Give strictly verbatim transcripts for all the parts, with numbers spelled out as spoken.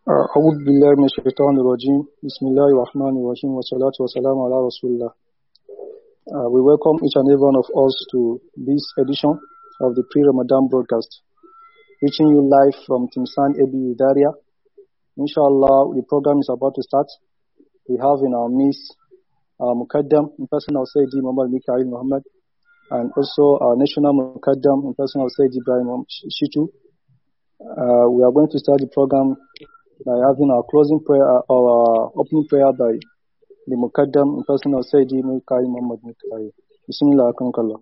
أعوذ بالله من الشيطان الرجيم. بسم الله الرحمن الرحيم والصلاة والسلام على رسول الله. Uh, we welcome each and every one of us to this edition of the pre-Ramadan broadcast, reaching you live from Timsan Ebi Daria. Inshallah, the program is about to start. We have in our midst uh, Mukaddam, in person of Sayyidi Muhammad Mikael Muhammad, and also our national Mukaddam, in person of Sayyidi Ibrahim Shitu. Uh, we are going to start the program by having our closing prayer, or our opening prayer by the Mukaddam, in person of Sayyidi Mikael Muhammad Mikael. Bismillah akankallah.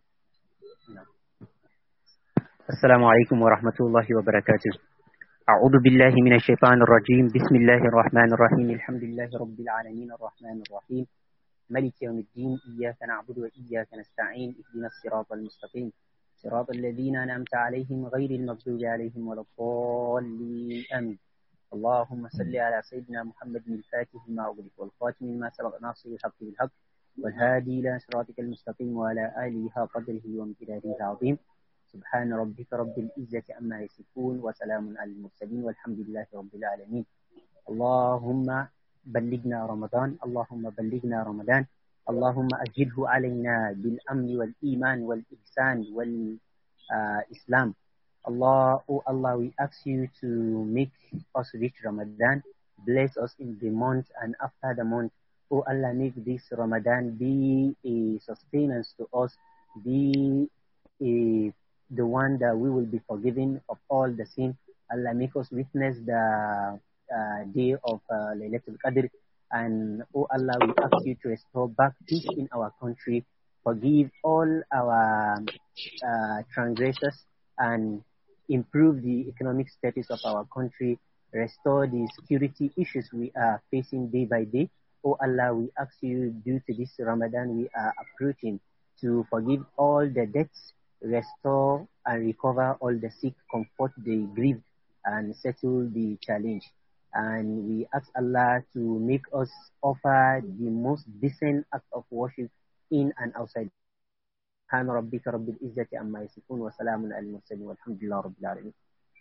السلام عليكم ورحمة الله وبركاته. أعوذ بالله من الشيطان الرجيم. بسم الله الرحمن الرحيم. الحمد لله رب العالمين الرحمن الرحيم ملك يوم الدين. إياك نعبد وإياك نستعين. اهدنا الصراط المستقيم صراط الذين أنعمت عليهم غير المغضوب عليهم ولا الضالين آمين. اللهم صل على سيدنا محمد الفاتح لما أغلق والخاتم لما سبق ناصر الحق بالحق والهادي إلى صراطك المستقيم وعلى آله قدره وامتداده العظيم. سبحان ربك رب العزة عما يصفون وسلام على المرسلين والحمد لله رب العالمين. اللهم بلغنا رمضان، اللهم بلغنا رمضان، اللهم أجله علينا بالأمن والإيمان والإحسان والإسلام. Allah, oh Allah, we ask you to make us reach Ramadan, bless us in the month and after the month. Oh Allah, make this Ramadan be a sustenance to us, be a, the one that we will be forgiven of all the sin. Allah, make us witness the uh, day of uh, Laylatul Qadr. And oh Allah, we ask you to restore back peace in our country, forgive all our uh, transgressors, and improve the economic status of our country, restore the security issues we are facing day by day. Oh Allah, we ask you, due to this Ramadan we are approaching, to forgive all the debts, restore and recover all the sick, comfort the grieved, and settle the challenge. And we ask Allah to make us offer the most decent act of worship in and outside. سبحان ربك رب العزة عما يصفون وسلام على المرسلين والحمد لله رب العالمين.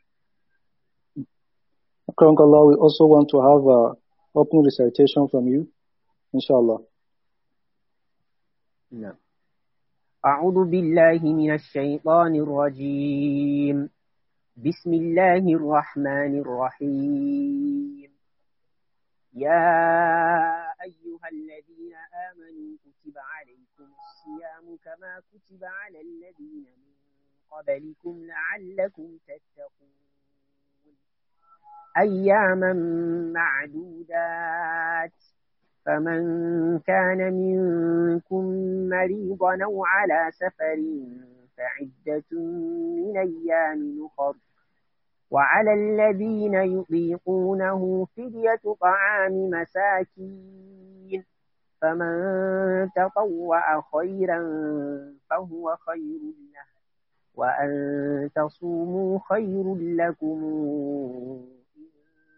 Akankallah, we also want to have a opening recitation from you, inshallah. نعم. أعوذ بالله من الشيطان الرجيم. بسم الله الرحمن الرحيم. يا أيها الذين آمنوا كتب عليكم الصيام كما كتب على الذين من قبلكم لعلكم تتقون أياما معدودات فمن كان منكم مريضا أو على سفر فعدة من أيام أخر وعلى الذين يطيقونه فدية طعام مساكين فمن تطوع خيرا فهو خير له وأن تصوموا خير لكم إن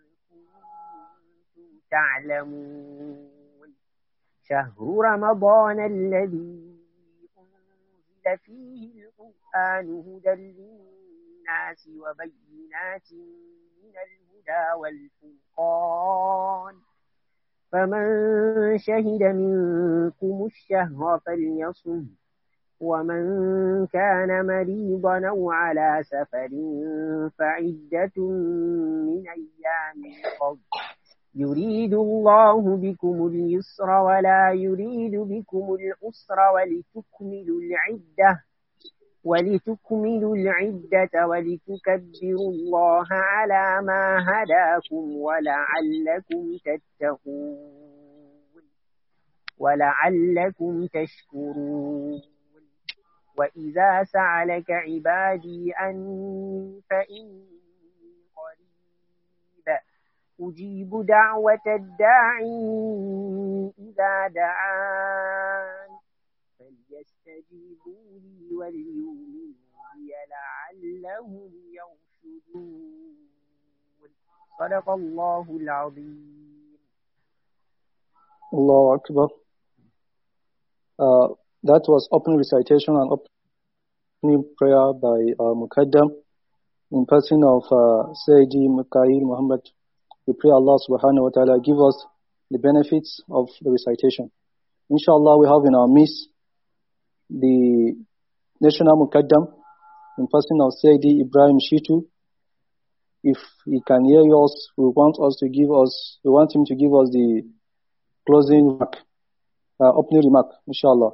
كنتم تعلمون. شهر رمضان الذي أنزل فيه القرآن هدى للناس وبينات من الهدى والفرقان فمن شهد منكم الشهر فليصم ومن كان مريضا أو على سفر فعدة من أيام أخر يريد الله بكم اليسر ولا يريد بكم العسر ولتكملوا العدة ولتكملوا العدة ولتكبروا الله على ما هداكم ولعلكم تتقون ولعلكم تشكرون. وإذا سألك عبادي عني فإني قريب أجيب دعوة الداعي إذا دعان فليستجيبوا لي وليؤمنوا بي لعلهم يرشدون. صدق الله العظيم. Allahu Akbar. Uh, that was opening recitation and opening prayer by uh, Mukaddam, in person of uh, Sayyidi Mikael Muhammad We pray Allah subhanahu wa ta'ala give us the benefits of the recitation. Inshallah, we have in our midst the National Muqaddam in person of Sayyidi Ibrahim Shitu. If he can hear us, we want us to give us, we want him to give us the closing remark, uh, opening remark, inshallah.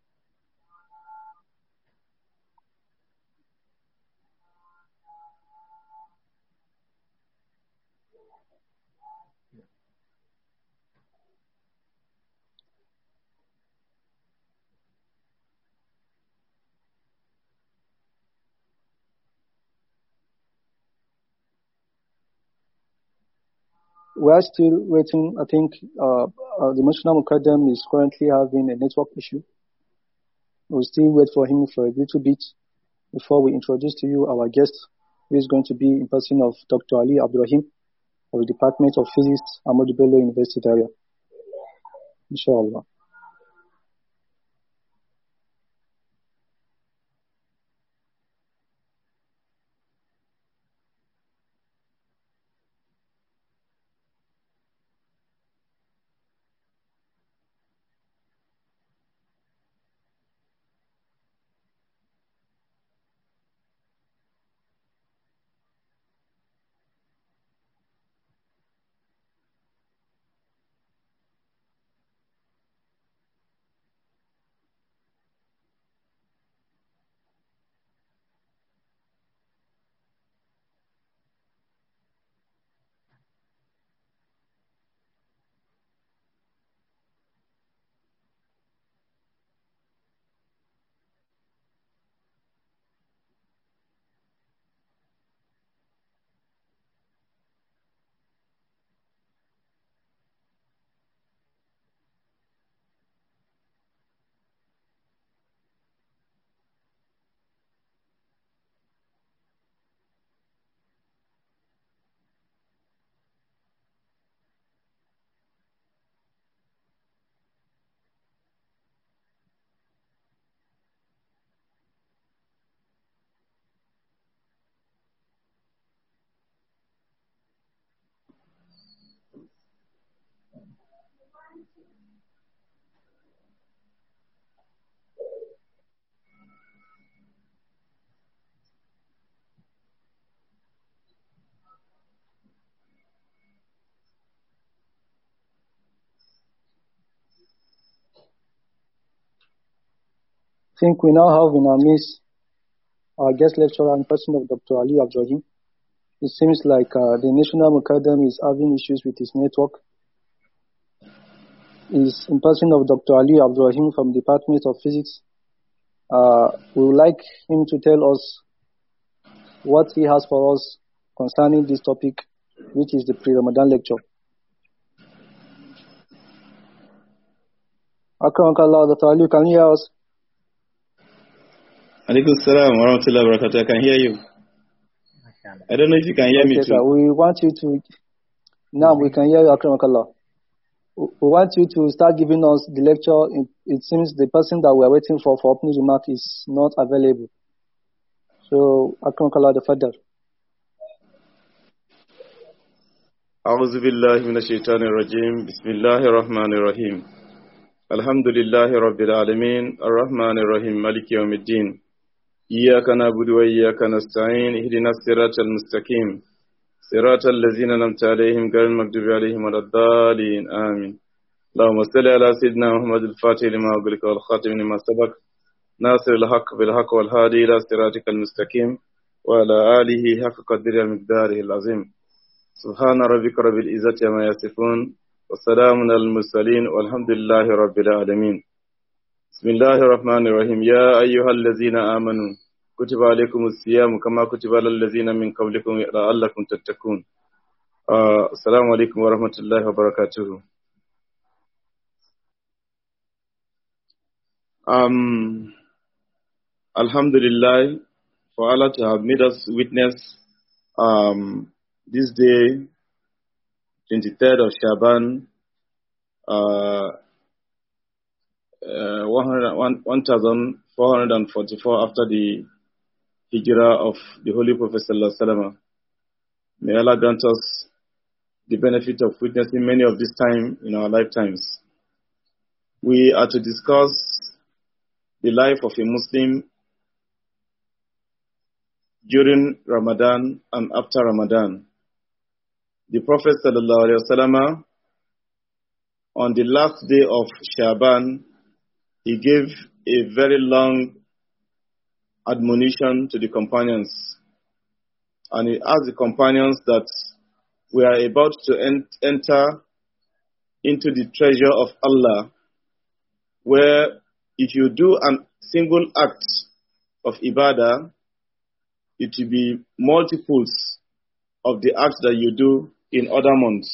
We are still waiting. I think uh, uh, the National Muqaddam is currently having a network issue. We'll still wait for him for a little bit before we introduce to you our guest, who is going to be in person of Doctor Ali Abdurrahim of the Department of Physics, Ahmadu Bello University area. Inshallah. I think we now have in our midst our guest lecturer in person of Doctor Ali Abdurrahim. It seems like uh, the National Muqaddam is having issues with his network. Is in person of Doctor Ali Abdurrahim from the Department of Physics. Uh, we would like him to tell us what he has for us concerning this topic, which is the pre-Ramadan lecture. Akramakallah, Doctor Ali, can you hear us? Alaikum salam wa rahmatullahi wa barakatuh. I can hear you. I don't know if you can hear okay, me too. Sir, we want you to, now we can hear you, Akramakallah. We want you to start giving us the lecture. It, it seems the person that we are waiting for for opening remark is not available. So, Akramakallah, the Fadr. أعوذ بالله من الشيطان الرجيم بسم الله الرحمن الرحيم الحمد لله رب العالمين الرحمن الرحيم مالك يوم الدين إياك نعبد وإياك نستعين اهدنا الصراط المستقيم صراط الذين أنعمت عليهم غير المغضوب عليهم ولا الضالين آمين اللهم صل على سيدنا محمد الفاتح لما أغلق والخاتم لما سبق ناصر الحق بالحق والهادي إلى صراطك المستقيم وعلى آله حق قدر المقدار العظيم سبحان ربك رب العزة عما يصفون والسلام على المرسلين والحمد لله رب العالمين بسم الله الرحمن الرحيم يا أيها الذين آمنوا كتب عليكم الصيام كما كتب على الذين من قبلكم لعلكم تتقون. uh, Assalamu alaikum wa rahmatullahi wa barakatuh. Um, Alhamdulillah for Allah to have made us witness um, this day, twenty-third of Shaban, uh, uh, one thousand four hundred forty-four after the Hijrah of the Holy Prophet Sallallahu Alaihi Wasallam. May Allah grant us the benefit of witnessing many of this time in our lifetimes. We are to discuss the life of a Muslim during Ramadan and after Ramadan. The Prophet sallallahu alaihi wasallam, on the last day of Shaban, he gave a very long admonition to the companions. And he asked the companions that we are about to en- enter into the treasure of Allah, where if you do a single act of ibadah, it will be multiples of the acts that you do in other months.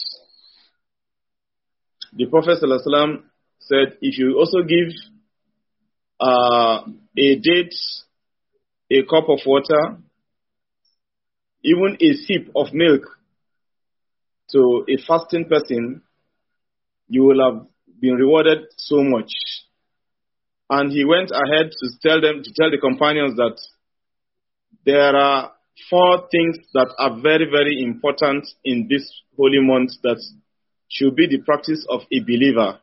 The Prophet ﷺ said, if you also give uh, a date, a cup of water, even a sip of milk to a fasting person, you will have been rewarded so much. And he went ahead to tell them, to tell the companions that there are four things that are very, very important in this holy month that should be the practice of a believer.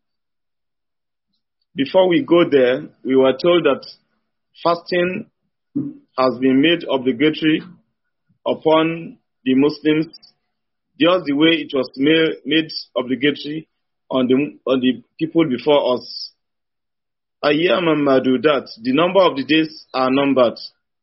Before we go there, we were told that fasting has been made obligatory upon the Muslims, just the way it was made, made obligatory on the on the people before us. Ayyam madudat, the number of the days are numbered.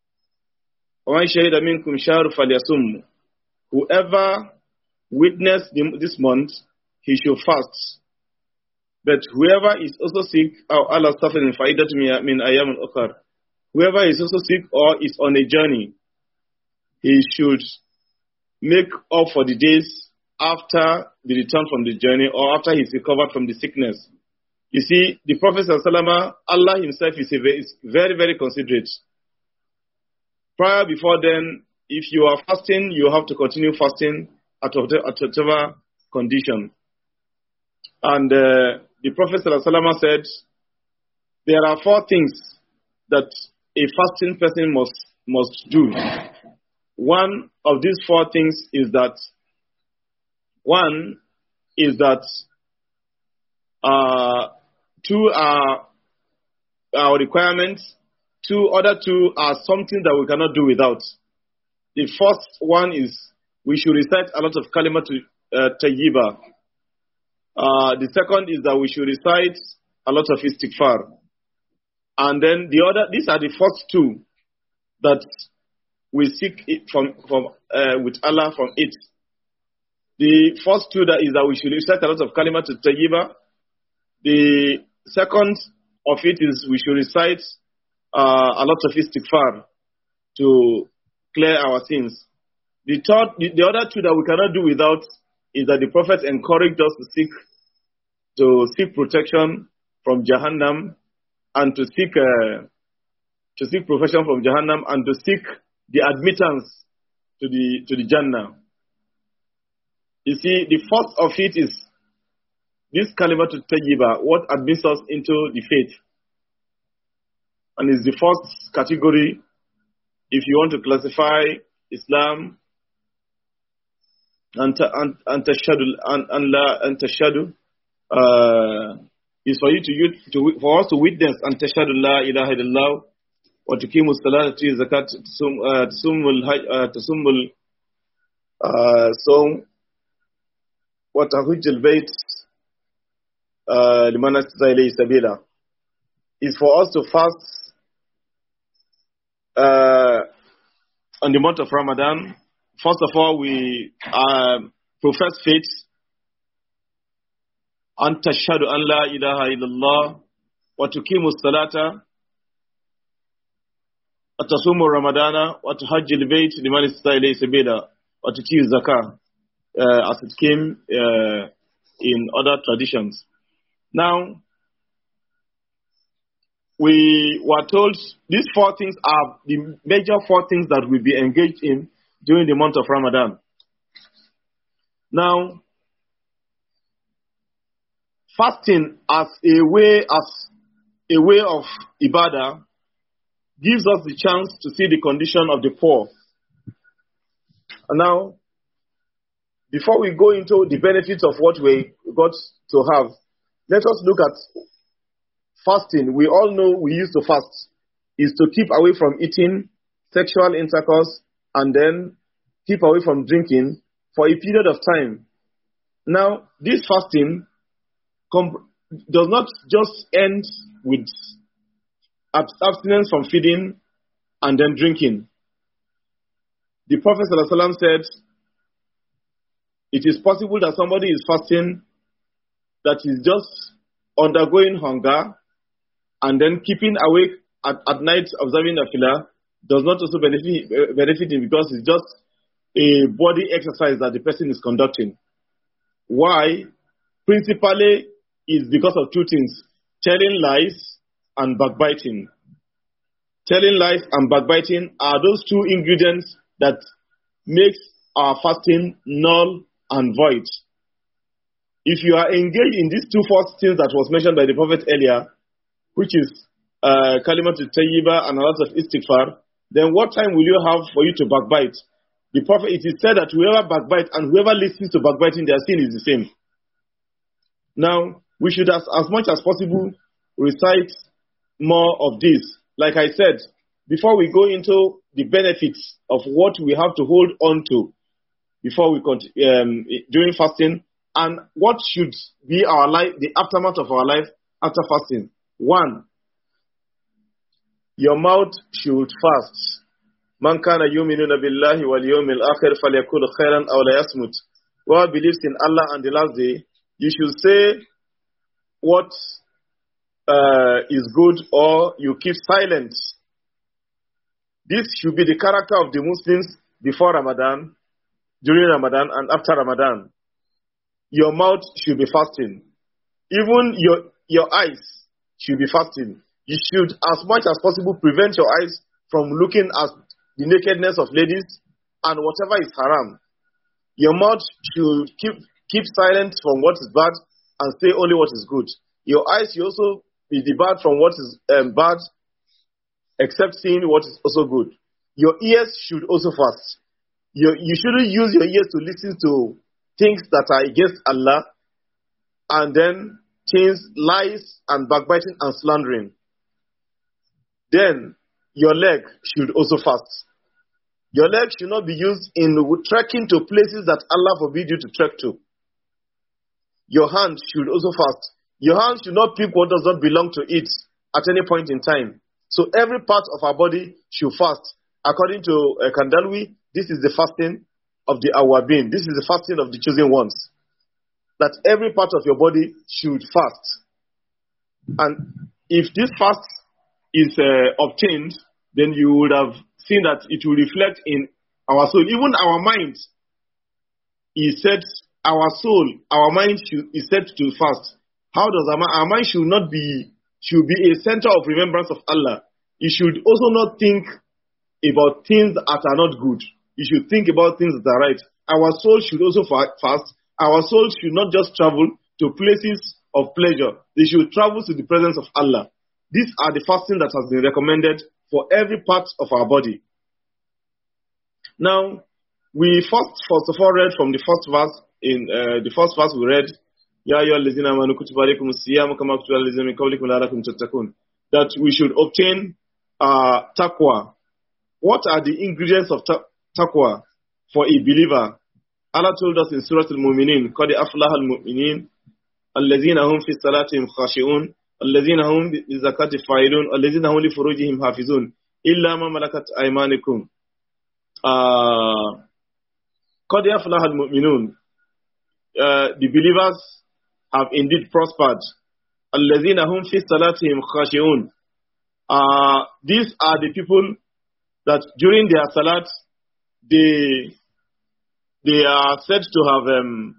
Whoever witnessed this month, he should fast. But whoever is also sick, or Allah suffering min ayyam al-ukhar, whoever is also sick or is on a journey, he should make up for the days after the return from the journey or after he's recovered from the sickness. You see, the Prophet ﷺ, Allah himself is, a very, is very, very considerate. Prior, before then, if you are fasting, you have to continue fasting at whatever condition. And uh, the Prophet ﷺ said, there are four things that a fasting person must must do. One of these four things is that, one is that uh, two are our requirements, two other two are something that we cannot do without. The first one is we should recite a lot of kalima uh, tayyiba. Uh, the second is that we should recite a lot of istighfar. And then the other, these are the first two that we seek it from, from uh, with Allah from it. The first two that is that we should recite a lot of kalima to tayyiba. The second of it is we should recite uh, a lot of istighfar to clear our sins. The third, the, the other two that we cannot do without is that the Prophet encouraged us to seek to seek protection from Jahannam and to seek uh, to seek protection from Jahannam and to seek the admittance to the to the Jannah. You see, the first of it is this kalima to tayyiba, what admits us into the faith, and is the first category. If you want to classify Islam, and and tashhadu and la and tashhadu uh, is for you to, to for us to witness and tashhadu la ilaha illallah wa tuqimu salati zakat tusumul tusumul sawm wa tahujjul bayt liman istata'a ilayhi sabila, is for us to fast Uh, on the month of Ramadan. First of all, we uh, profess faith. An tashhadu an la ilaha illallah wa tuqimu salata wa tasumu ramadana wa tuhajjil bayt liman istata'a ilayhi sabila wa tuti zakah, uh, as it came uh, in other traditions. Now, we were told these four things are the major four things that we'll be engaged in during the month of Ramadan. Now, fasting as a way, as a way of ibadah gives us the chance to see the condition of the poor. And now, before we go into the benefits of what we got to have, let us look at fasting. We all know we used to fast is to keep away from eating, sexual intercourse, and then keep away from drinking for a period of time. Now, this fasting comp- does not just end with abstinence from feeding and then drinking. The Prophet ﷺ said, it is possible that somebody is fasting that is just undergoing hunger and then keeping awake at, at night observing the fila does not also benefit, uh, benefit him because it's just a body exercise that the person is conducting. Why? Principally is because of two things: telling lies and backbiting. Telling lies and backbiting are those two ingredients that makes our fasting null and void. If you are engaged in these two first things that was mentioned by the Prophet earlier, which is uh, kalimatul tayyiba and a lot of istighfar, then what time will you have for you to backbite? The Prophet, it is said that whoever backbite and whoever listens to backbiting, their sin is the same. Now, we should, as, as much as possible, recite more of this. Like I said, before we go into the benefits of what we have to hold on to before we continue, um, during fasting, and what should be our life, the aftermath of our life after fasting. One, your mouth should fast. Man kana yu'minuna billahi wal yawmil akhir falyakul khairan aw la yasmut. Whoever believes in Allah and the last day, you should say what uh, is good, or you keep silent. This should be the character of the Muslims before Ramadan, during Ramadan, and after Ramadan. Your mouth should be fasting. Even your, your eyes should be fasting. You should, as much as possible, prevent your eyes from looking at the nakedness of ladies and whatever is haram. Your mouth should keep keep silent from what is bad and say only what is good. Your eyes should also be debarred from what is um, bad, except seeing what is also good. Your ears should also fast. You, you shouldn't use your ears to listen to things that are against Allah, and then things, lies and backbiting and slandering. Then your leg should also fast. Your leg should not be used in trekking to places that Allah forbid you to trek to. Your hand should also fast. Your hand should not pick what does not belong to it at any point in time. So every part of our body should fast. According to uh, Kandalwi, this is the fasting of the Awabin. This is the fasting of the chosen ones. That every part of your body should fast. And if this fast is uh, obtained, then you would have seen that it will reflect in our soul. Even our mind is said, our soul, our mind should, is said to fast. How does our mind? Our mind should not be, should be a center of remembrance of Allah. You should also not think about things that are not good. You should think about things that are right. Our soul should also fast. Our soul should not just travel to places of pleasure. They should travel to the presence of Allah. These are the fasting that has been recommended for every part of our body. Now, we first, first of all, read from the first verse. In uh, the first verse we read, Ya ayyuhallazina amanu kutiba alaykumus siyamu kama kutiba alal ladzina min qablikum la'allakum tattaqun. That we should obtain uh, taqwa. What are the ingredients of ta- taqwa for a believer? Allah told us in Surah Al-Mu'minin, Qad aflaha al-mu'minin, alladhina hum fi salatihim khashi'un, alladhina hum bi zakati fa'ilun, alladhina hum li furujihim hafizun, illa ma malakat aymanukum. Qad aflaha al-mu'minun. The believers have indeed prospered. Alladhina hum fi salatihim khashi'un. Uh, these are the people that during their salat, they they are said to have um,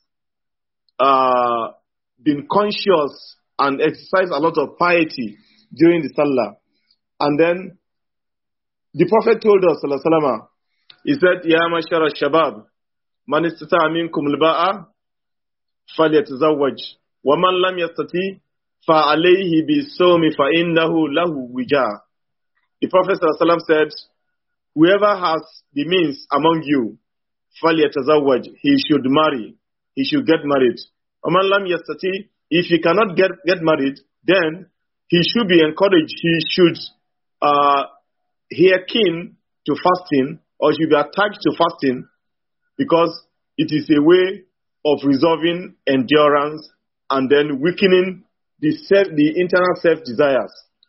uh, been conscious and exercise a lot of piety during the salah. And then the Prophet told us, sallallahu alaihi wasallam, he said, Ya mashara shabab, man istata'a minkum al-ba'a falyatazawwaj, wa man lam yastati fa alayhi bis-sawmi fa innahu lahu wija. The Prophet sallallahu alaihi wasallam said, whoever has the means among you, فَلْيَتَزَوَّجْ. He should marry. He should get married. وَمَنْ لَمْ يَسْتَطِعْ. If he cannot get, get married, then he should be encouraged. He should uh, hear keen to fasting, or should be attached to fasting, because it is a way of resolving endurance and then weakening the self, the internal self-desires.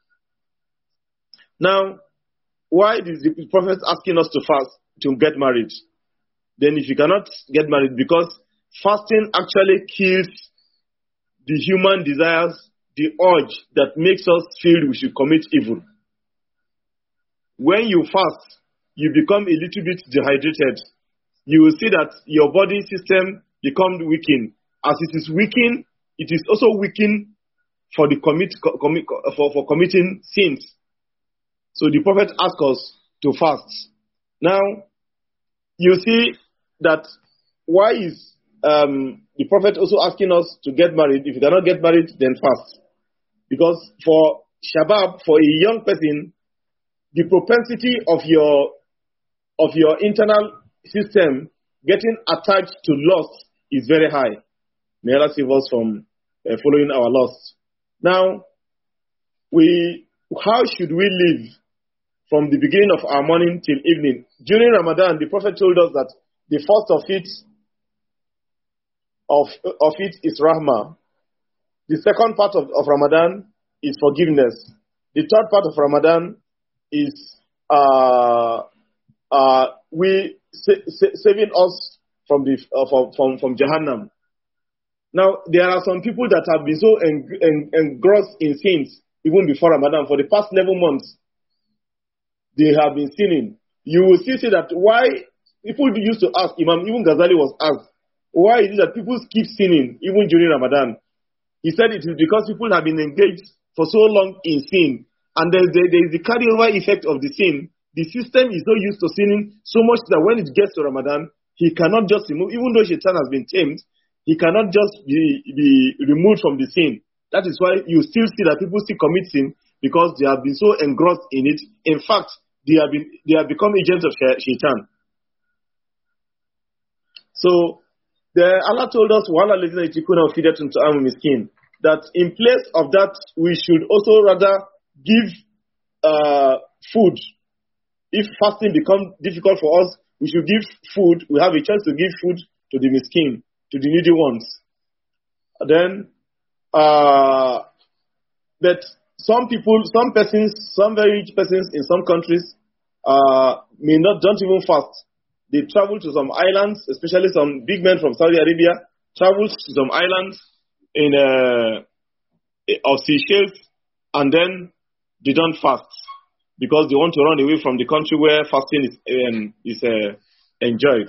Now, why is the Prophet asking us to fast to get married? Then if you cannot get married, because fasting actually kills the human desires, the urge that makes us feel we should commit evil. When you fast, you become a little bit dehydrated. You will see that your body system becomes weakened. As it is weakened, it is also weakened for the commit, commit for, for committing sins. So the Prophet asked us to fast. Now, you see that why is um, the Prophet also asking us to get married? If you cannot get married, then fast. Because for shabab, for a young person, the propensity of your of your internal system getting attached to lust is very high. May Allah save us from uh, following our lust. Now, we how should we live from the beginning of our morning till evening? During Ramadan, the Prophet told us that the first of it of, of it is rahmah. The second part of, of Ramadan is forgiveness. The third part of Ramadan is uh, uh, we sa- sa- saving us from the uh, from, from from Jahannam. Now there are some people that have been so en- en- engrossed in sins even before Ramadan. For the past eleven months, they have been sinning. You will still see that why people used to ask, Imam even Ghazali was asked, why is it that people keep sinning even during Ramadan? He said it is because people have been engaged for so long in sin, and there, there, there is the carryover effect of the sin. The system is so used to sinning so much that when it gets to Ramadan, he cannot just remove, even though Shaitan has been tamed, he cannot just be, be removed from the sin. That is why you still see that people still commit sin, because they have been so engrossed in it. In fact, they have been they have become agents of Shaitan. So the Allah told us, "Wala lezina itikuna fidatun ta'amu miskin," that in place of that, we should also rather give uh, food. If fasting becomes difficult for us, we should give food. We have a chance to give food to the miskin, to the needy ones. Then, uh, but some people, some persons, some very rich persons in some countries uh, may not, don't even fast. They travel to some islands, especially some big men from Saudi Arabia, travel to some islands in uh, of Seychelles, and then they don't fast because they want to run away from the country where fasting is um, is uh, enjoyed.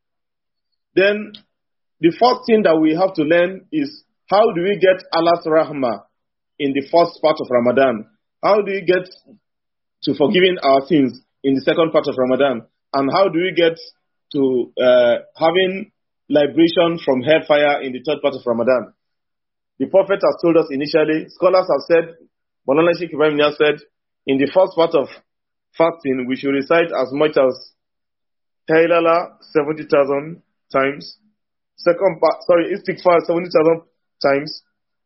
Then the first thing that we have to learn is, how do we get Allah's rahmah in the first part of Ramadan? How do we get to forgiving our sins in the second part of Ramadan? And how do we get to uh, having liberation from hellfire in the third part of Ramadan? The Prophet has told us initially, scholars have said, Maulana Sheikh Ibrahim Niasse said, in the first part of fasting, we should recite as much as Haylala seventy thousand times. Second part, sorry, Istighfar seventy thousand times.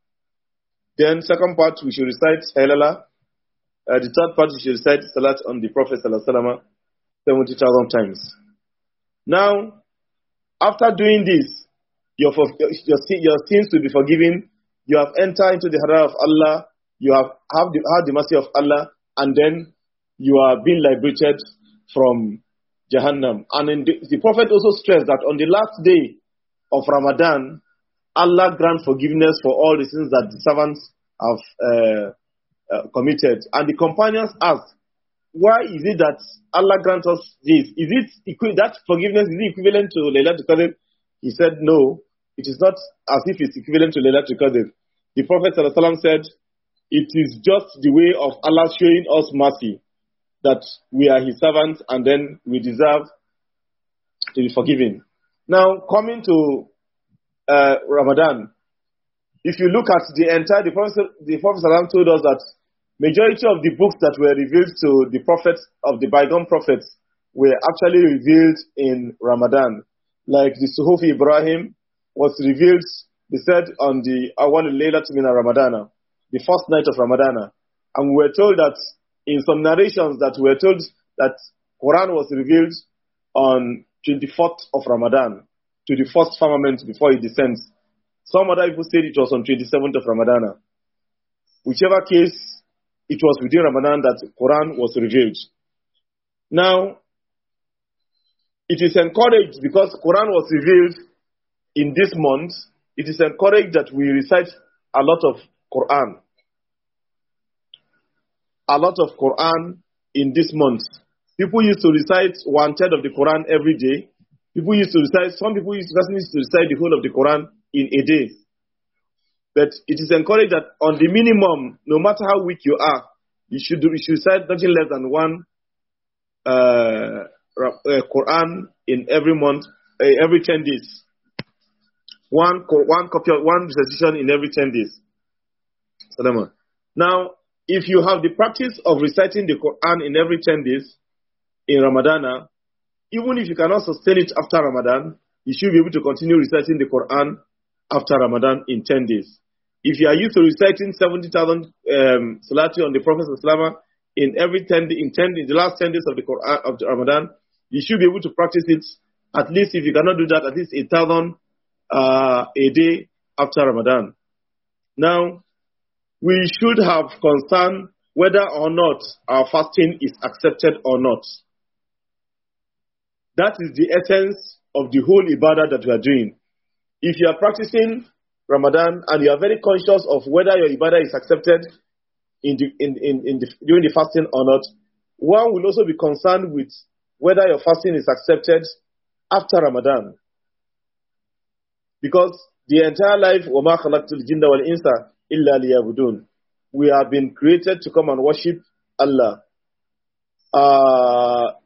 Then second part, we should recite Haylala. Uh, the third part, we should recite Salat on the Prophet Sallallahu Alaihi Wasallam seventy thousand times. Now, after doing this, your, your, your sins will be forgiven. You have entered into the Hadar of Allah. You have, have the, had the mercy of Allah. And then you are being liberated from Jahannam. And in the, the Prophet also stressed that on the last day of Ramadan, Allah grants forgiveness for all the sins that the servants have uh, uh, committed. And the companions asked, why is it that Allah grants us this? Is it that forgiveness, is it equivalent to Laylatul Qadr? He said, no, it is not as if it's equivalent to Laylatul Qadr. The Prophet ﷺ said, it is just the way of Allah showing us mercy, that we are His servants and then we deserve to be forgiven. Now, coming to uh, Ramadan, if you look at the entire, the Prophet, the Prophet ﷺ told us that majority of the books that were revealed to the prophets of the bygone prophets were actually revealed in Ramadan. like the Suhuf Ibrahim was revealed, they said, on the Awal Laylat min Ramadana, the first night of Ramadana. And we were told that in some narrations that we were told that Quran was revealed on twenty-fourth of Ramadan to the first firmament before it descends. Some other people said it was on twenty-seventh of Ramadan. Whichever case, it was within Ramadan that Quran was revealed. Now, it is encouraged, because Quran was revealed in this month, it is encouraged that we recite a lot of Quran. A lot of Quran in this month. People used to recite one third of the Quran every day. People used to recite, some people used to, used to recite the whole of the Quran in a day. But it is encouraged that on the minimum, no matter how weak you are, you should, you should recite nothing less than one uh, uh, Quran in every month, uh, every ten days. One, one copy, one recitation in every ten days. Salama. Now, if you have the practice of reciting the Quran in every ten days in Ramadan, even if you cannot sustain it after Ramadan, you should be able to continue reciting the Quran after Ramadan in ten days. If you are used to reciting seventy thousand um, salati on the Prophet in every ten, in ten, in the last ten days of the Quran of the Ramadan, you should be able to practice it. At least, if you cannot do that, at least eight thousand uh, a day after Ramadan. Now, we should have concern whether or not our fasting is accepted or not. That is the essence of the whole ibadah that we are doing. If you are practicing Ramadan and you are very conscious of whether your ibadah is accepted in the, in, in, in the, during the fasting or not, one will also be concerned with whether your fasting is accepted after Ramadan. Because the entire life, وَمَا خَلَقْتُ الْجِنَّ وَالْإِنسَ إِلَّا لِيَعْبُدُونَ, we have been created to come and worship Allah. Uh,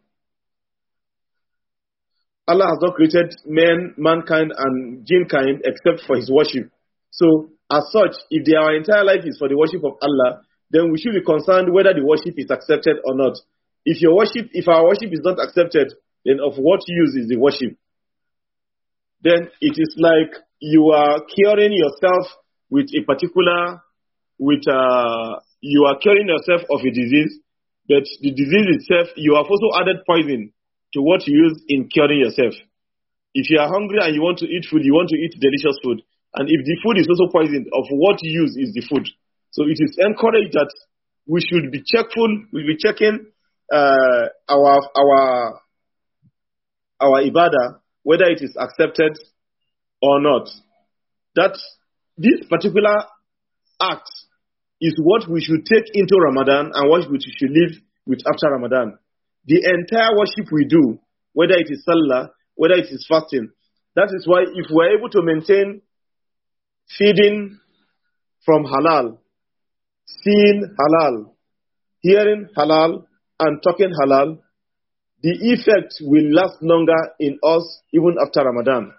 Allah has not created man, mankind and jinn kind except for his worship. So, as such, if the, our entire life is for the worship of Allah, then we should be concerned whether the worship is accepted or not. If your worship, if our worship is not accepted, then of what use is the worship? Then it is like you are curing yourself with a particular, with uh, you are curing yourself of a disease, but the disease itself, you have also added poison to what you use in curing yourself. If you are hungry and you want to eat food, you want to eat delicious food. And if the food is also poisoned, of what you use is the food. So it is encouraged that we should be checkful, we'll be checking uh, our, our, our ibadah, whether it is accepted or not. That this particular act is what we should take into Ramadan and what we should live with after Ramadan. The entire worship we do, whether it is Salah, whether it is fasting, that is why if we are able to maintain feeding from halal, seeing halal, hearing halal, and talking halal, the effect will last longer in us even after Ramadan.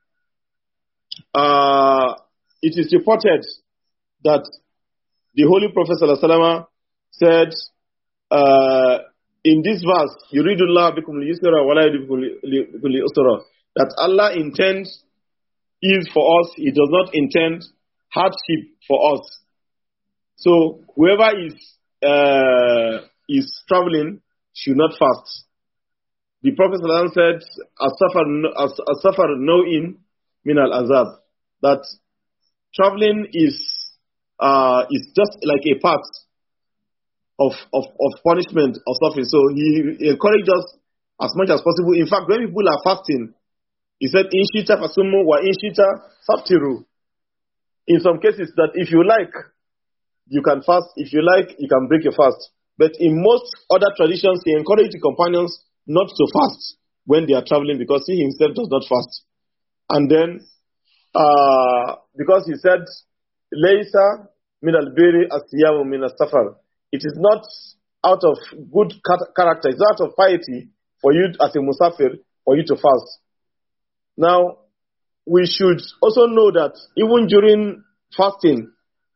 Uh, it is reported that the Holy Prophet ﷺ said, uh, in this verse, Yuridullah bikum liyusra wa la yuridu bikum liyusra, that Allah intends ease for us, He does not intend hardship for us. So whoever is uh, is traveling should not fast. The Prophet ﷺ said, "As-safar knowin min al-azab," that traveling is uh, is just like a part of, of, of punishment or suffering. So he encouraged us as much as possible. In fact, when people are fasting, he said, "In shita fasumu wa in shita faftiru." In some cases, that if you like, you can fast. If you like, you can break your fast. But in most other traditions, he encouraged the companions not to fast when they are traveling, because he himself does not fast. And then, uh, because he said, "Laysa min al-biri as-siyamu min as-safar." It is not out of good character, it's out of piety for you as a musafir, for you to fast. Now, we should also know that even during fasting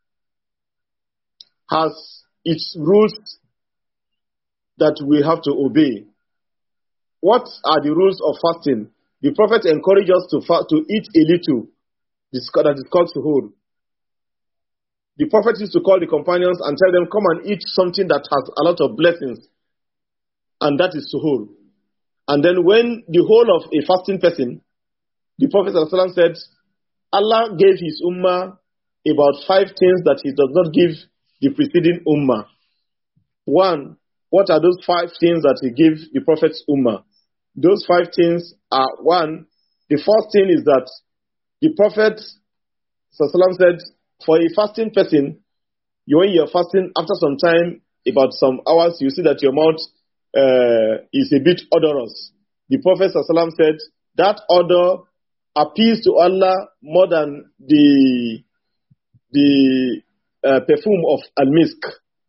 has its rules that we have to obey. What are the rules of fasting? The Prophet encouraged us to, to eat a little, that is called suhoor. The Prophet used to call the companions and tell them, come and eat something that has a lot of blessings, and that is suhoor. And then when the whole of a fasting person, the Prophet ﷺ said, Allah gave his ummah about five things that he does not give the preceding ummah. One, what are those five things that he gave the Prophet's ummah? Those five things are, one, the first thing is that the Prophet ﷺ said, for a fasting person, when you're fasting, after some time, about some hours, you see that your mouth uh, is a bit odorous. The Prophet ﷺ said, that odor appeals to Allah more than the, the uh, perfume of al-misk.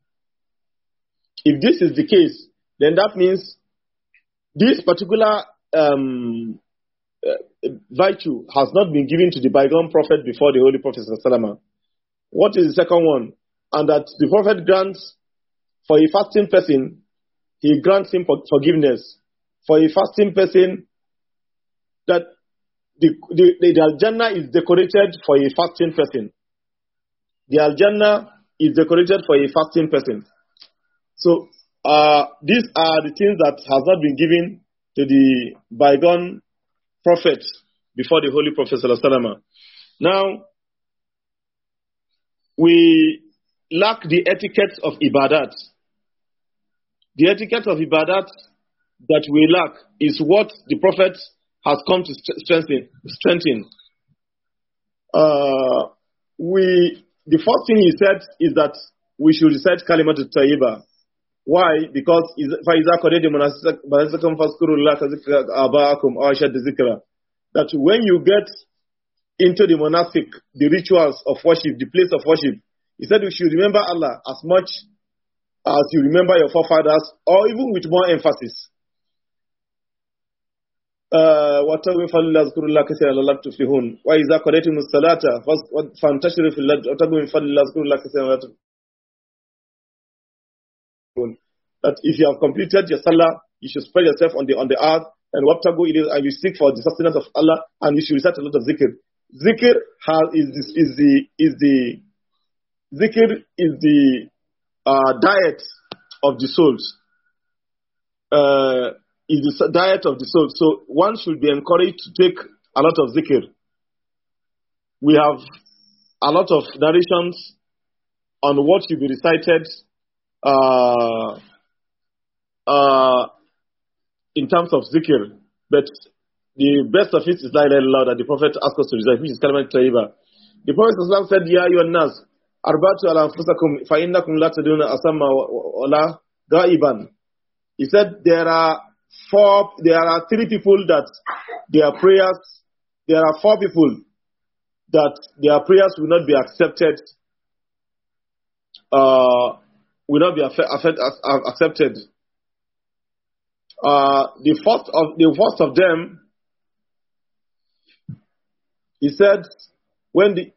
If this is the case, then that means this particular um, uh, virtue has not been given to the bygone prophet before the Holy Prophet ﷺ. What is the second one? And that the Prophet grants for a fasting person, he grants him for forgiveness. For a fasting person, that the, the, the Al-Jannah is decorated for a fasting person. The Al-Jannah is decorated for a fasting person. So, uh, these are the things that has not been given to the bygone prophet before the Holy Prophet ﷺ. Now, we lack the etiquette of ibadat. The etiquette of ibadat that we lack is what the Prophet has come to strengthen. strengthen. Uh, we, the first thing he said is that we should recite Kalimat al-Tayyibah. Why? Because that when you get into the monastic, the rituals of worship, the place of worship, he said you should remember Allah as much as you remember your forefathers, or even with more emphasis. وَاتَّقُوا فَضْلَ اذْكُرُوا اللَّهَ كَثِيرًا لَعَلَّكُمْ تُفْلِحُونَ وَإِذَا قَضَيْتُمُ الصَّلَاةَ فَانْتَشِرُوا فِي الْأَرْضِ وَابْتَغُوا مِنْ فَضْلِ اللَّهِ اذْكُرُوا اللَّهَ كَثِيرًا لَعَلَّكُمْ تُفْلِحُونَ. That if you have completed your salah, you should spread yourself on the on the earth, and wabtagu it is, and you seek for the sustenance of Allah, and you should recite a lot of zikr. Zikr has, is this, is the is the zikr is the uh, diet of the souls. Uh, is the diet of the soul. So one should be encouraged to take a lot of zikr. We have a lot of narrations on what should be recited uh, uh, in terms of zikr. But the best of it is La ilaha illallah that the Prophet asked us to recite, which is Kalimat Tayyibah. The Prophet said, Ya ayyuhan nas, arbatu ala anfusakum fa innakum la taduna asamma wa la ga'iban. He said there are four, there are three people that their prayers, there are four people that their prayers will not be accepted, uh, will not be accepted. Uh, the first of the first of them, he said, when the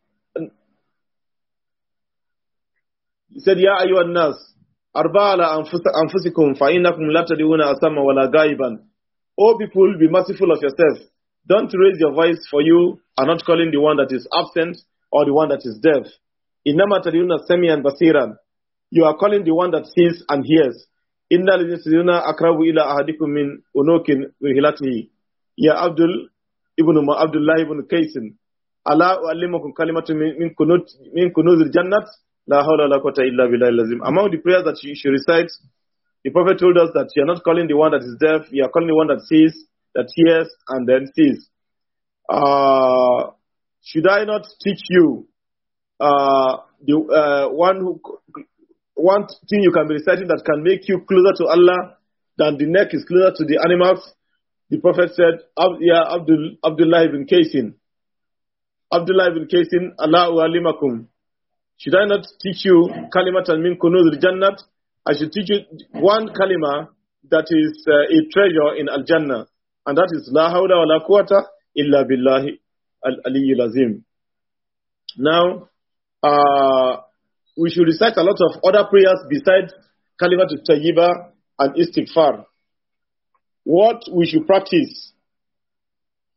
he said, Ya ayyuhan nas, arba ala anfusikum fa innakum la tad'una asama wala ghaiban. O people, be merciful of yourself. Don't raise your voice, for you are not calling the one that is absent or the one that is deaf. Innama tad'una samian basiran. You are calling the one that sees and hears. Inna lillahi akrabu ila ahadikum min unukin wihilatihi. Ya Abdul ibn Abdullah ibn Kaysin. Ala uallimukum kalimatu min kunut min kunuzil jannat. La hawla la quwwata illa billahi al-azim. Among the prayers that you should recite, the Prophet told us that you are not calling the one that is deaf, you are calling the one that sees, that hears, and then sees. Uh, should I not teach you uh, the uh, one who one thing you can be reciting that can make you closer to Allah than the neck is closer to the animals? The Prophet said, Ya Abdul Abdullah ibn Kaysin, Abdullah ibn Kaysin, Allah u'alimakum. Should I not teach you kalimatan min kunuzil jannat? I should teach you one kalima that is uh, a treasure in al-Jannah, and that is la hawla wa la quwwata illa billahi al-aliyyil azim. Now, uh, we should recite a lot of other prayers besides kalimat al-tayyibah and istighfar. What we should practice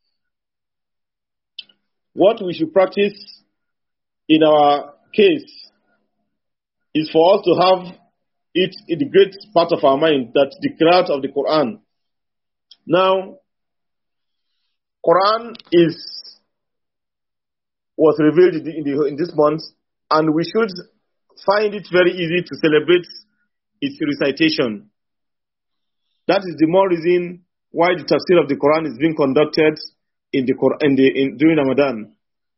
what we should practice in our case is for us to have it in the great part of our mind, that the qira'at of the Quran. Now, Quran is was revealed in, the, in, the, in this month, and we should find it very easy to celebrate its recitation. That is the more reason why the tafsir of the Quran is being conducted in the in the in, during Ramadan.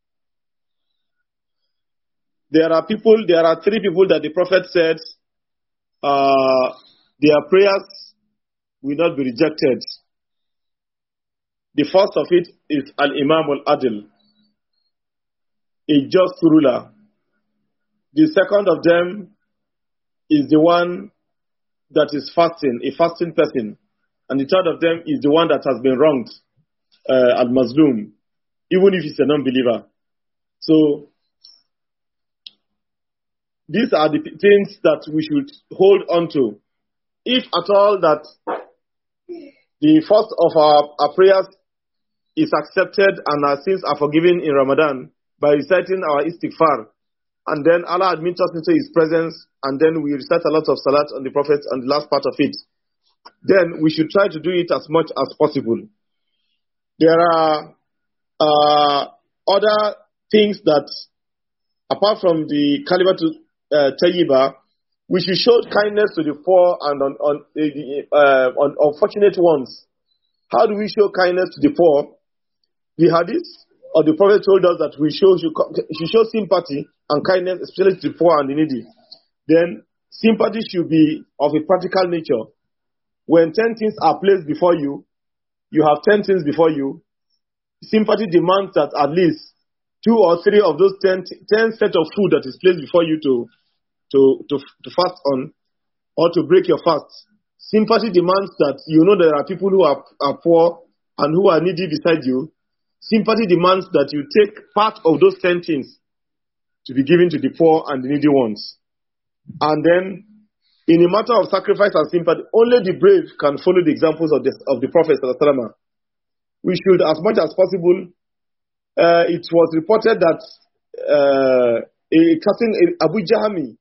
There are people, there are three people that the Prophet said uh, their prayers will not be rejected. The first of it is Al-Imam Al-Adil, a just ruler. The second of them is the one that is fasting, a fasting person. And the third of them is the one that has been wronged, uh, Al-Mazlum, even if he's a non-believer. So, these are the things that we should hold on to. If at all that the first of our, our prayers is accepted and our sins are forgiven in Ramadan by reciting our istighfar, and then Allah admits us into His presence, and then we recite a lot of salat on the Prophet on the last part of it, then we should try to do it as much as possible. There are uh, other things that, apart from the Kalimatu Uh, Tayyiba, we should show kindness to the poor and on, on, uh, on unfortunate ones. How do we show kindness to the poor? The hadith of the Prophet told us that we show, should, should show sympathy and kindness, especially to the poor and the needy. Then sympathy should be of a practical nature. When ten things are placed before you, you have ten things before you. Sympathy demands that at least two or three of those ten, ten set of food that is placed before you to To, to to fast on, or to break your fast. Sympathy demands that you know there are people who are, are poor and who are needy beside you. Sympathy demands that you take part of those ten things to be given to the poor and the needy ones. And then, in a matter of sacrifice and sympathy, only the brave can follow the examples of the, of the Prophet. We should, as much as possible, uh, it was reported that uh, a cousin, Abu Jahami,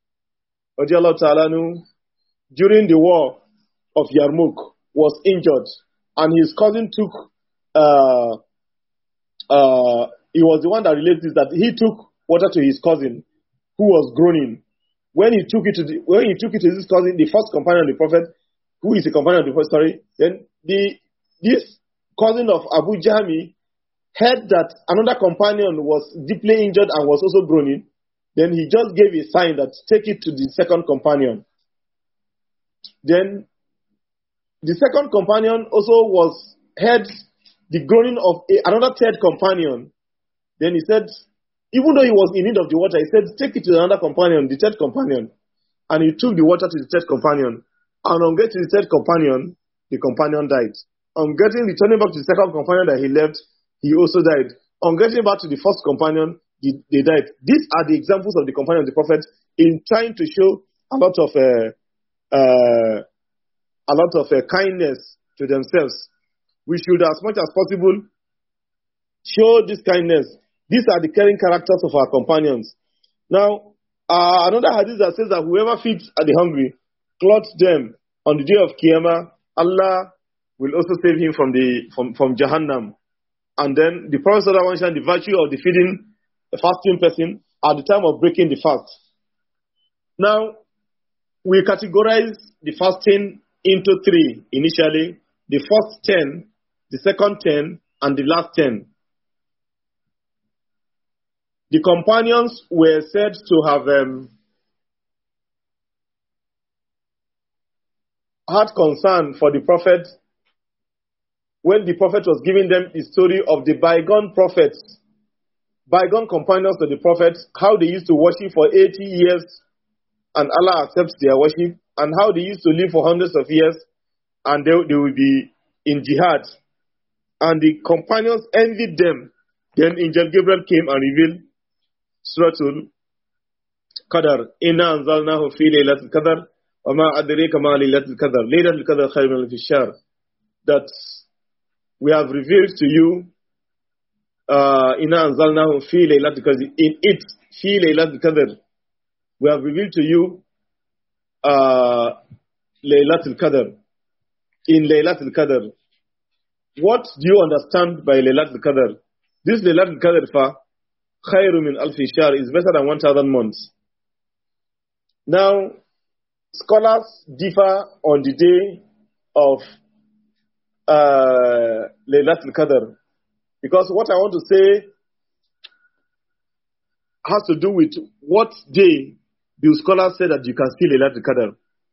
during the war of Yarmouk, was injured, and his cousin took, uh, uh, he was the one that related this, that he took water to his cousin, who was groaning. When he took it to the, when he took it to his cousin, the first companion of the Prophet, who is a companion of the Prophet, sorry, then the, this cousin of Abu Jahmi heard that another companion was deeply injured and was also groaning. Then he just gave a sign that take it to the second companion. Then the second companion also was heard the groaning of a, another third companion. Then he said, even though he was in need of the water, he said, take it to another companion, the third companion. And he took the water to the third companion. And on getting to the third companion, the companion died. On getting, returning back to the second companion that he left, he also died. On getting back to the first companion, they died. These are the examples of the companions of the Prophet in trying to show a lot of uh, uh, a lot of uh, kindness to themselves. We should, as much as possible, show this kindness. These are the caring characters of our companions. Now, uh, another hadith that says that whoever feeds the hungry, clothes them on the day of Qiyamah, Allah will also save him from the from, from Jahannam. And then the Prophet mentioned the virtue of the feeding a fasting person at the time of breaking the fast. Now, we categorize the fasting into three initially: the first ten, the second ten, and the last ten. The companions were said to have um, had concern for the Prophet when the Prophet was giving them the story of the bygone prophets, bygone companions of the Prophet, how they used to worship for eighty years and Allah accepts their worship, and how they used to live for hundreds of years and they, they will be in jihad. And the companions envied them. Then Angel Gabriel came and revealed Suratul Qadr. Inna anzalnahu fi laylatil qadr wa ma adraka ma laylatul qadr. Laylatul qadr khayrun min alfi shahr. That we have revealed to you uh, Inna anzalnahu fi laylatil qadr. In it, fi laylatil qadr, we have revealed to you uh, Laylatul Qadr. In Laylatul Qadr, what do you understand by Laylatul Qadr? This Laylatul Qadr fa khayru min alfi shahr is better than one thousand months. Now, scholars differ on the day of uh, Laylatul Qadr, because what I want to say has to do with what day do scholars say that you can see Laylatul Qadr.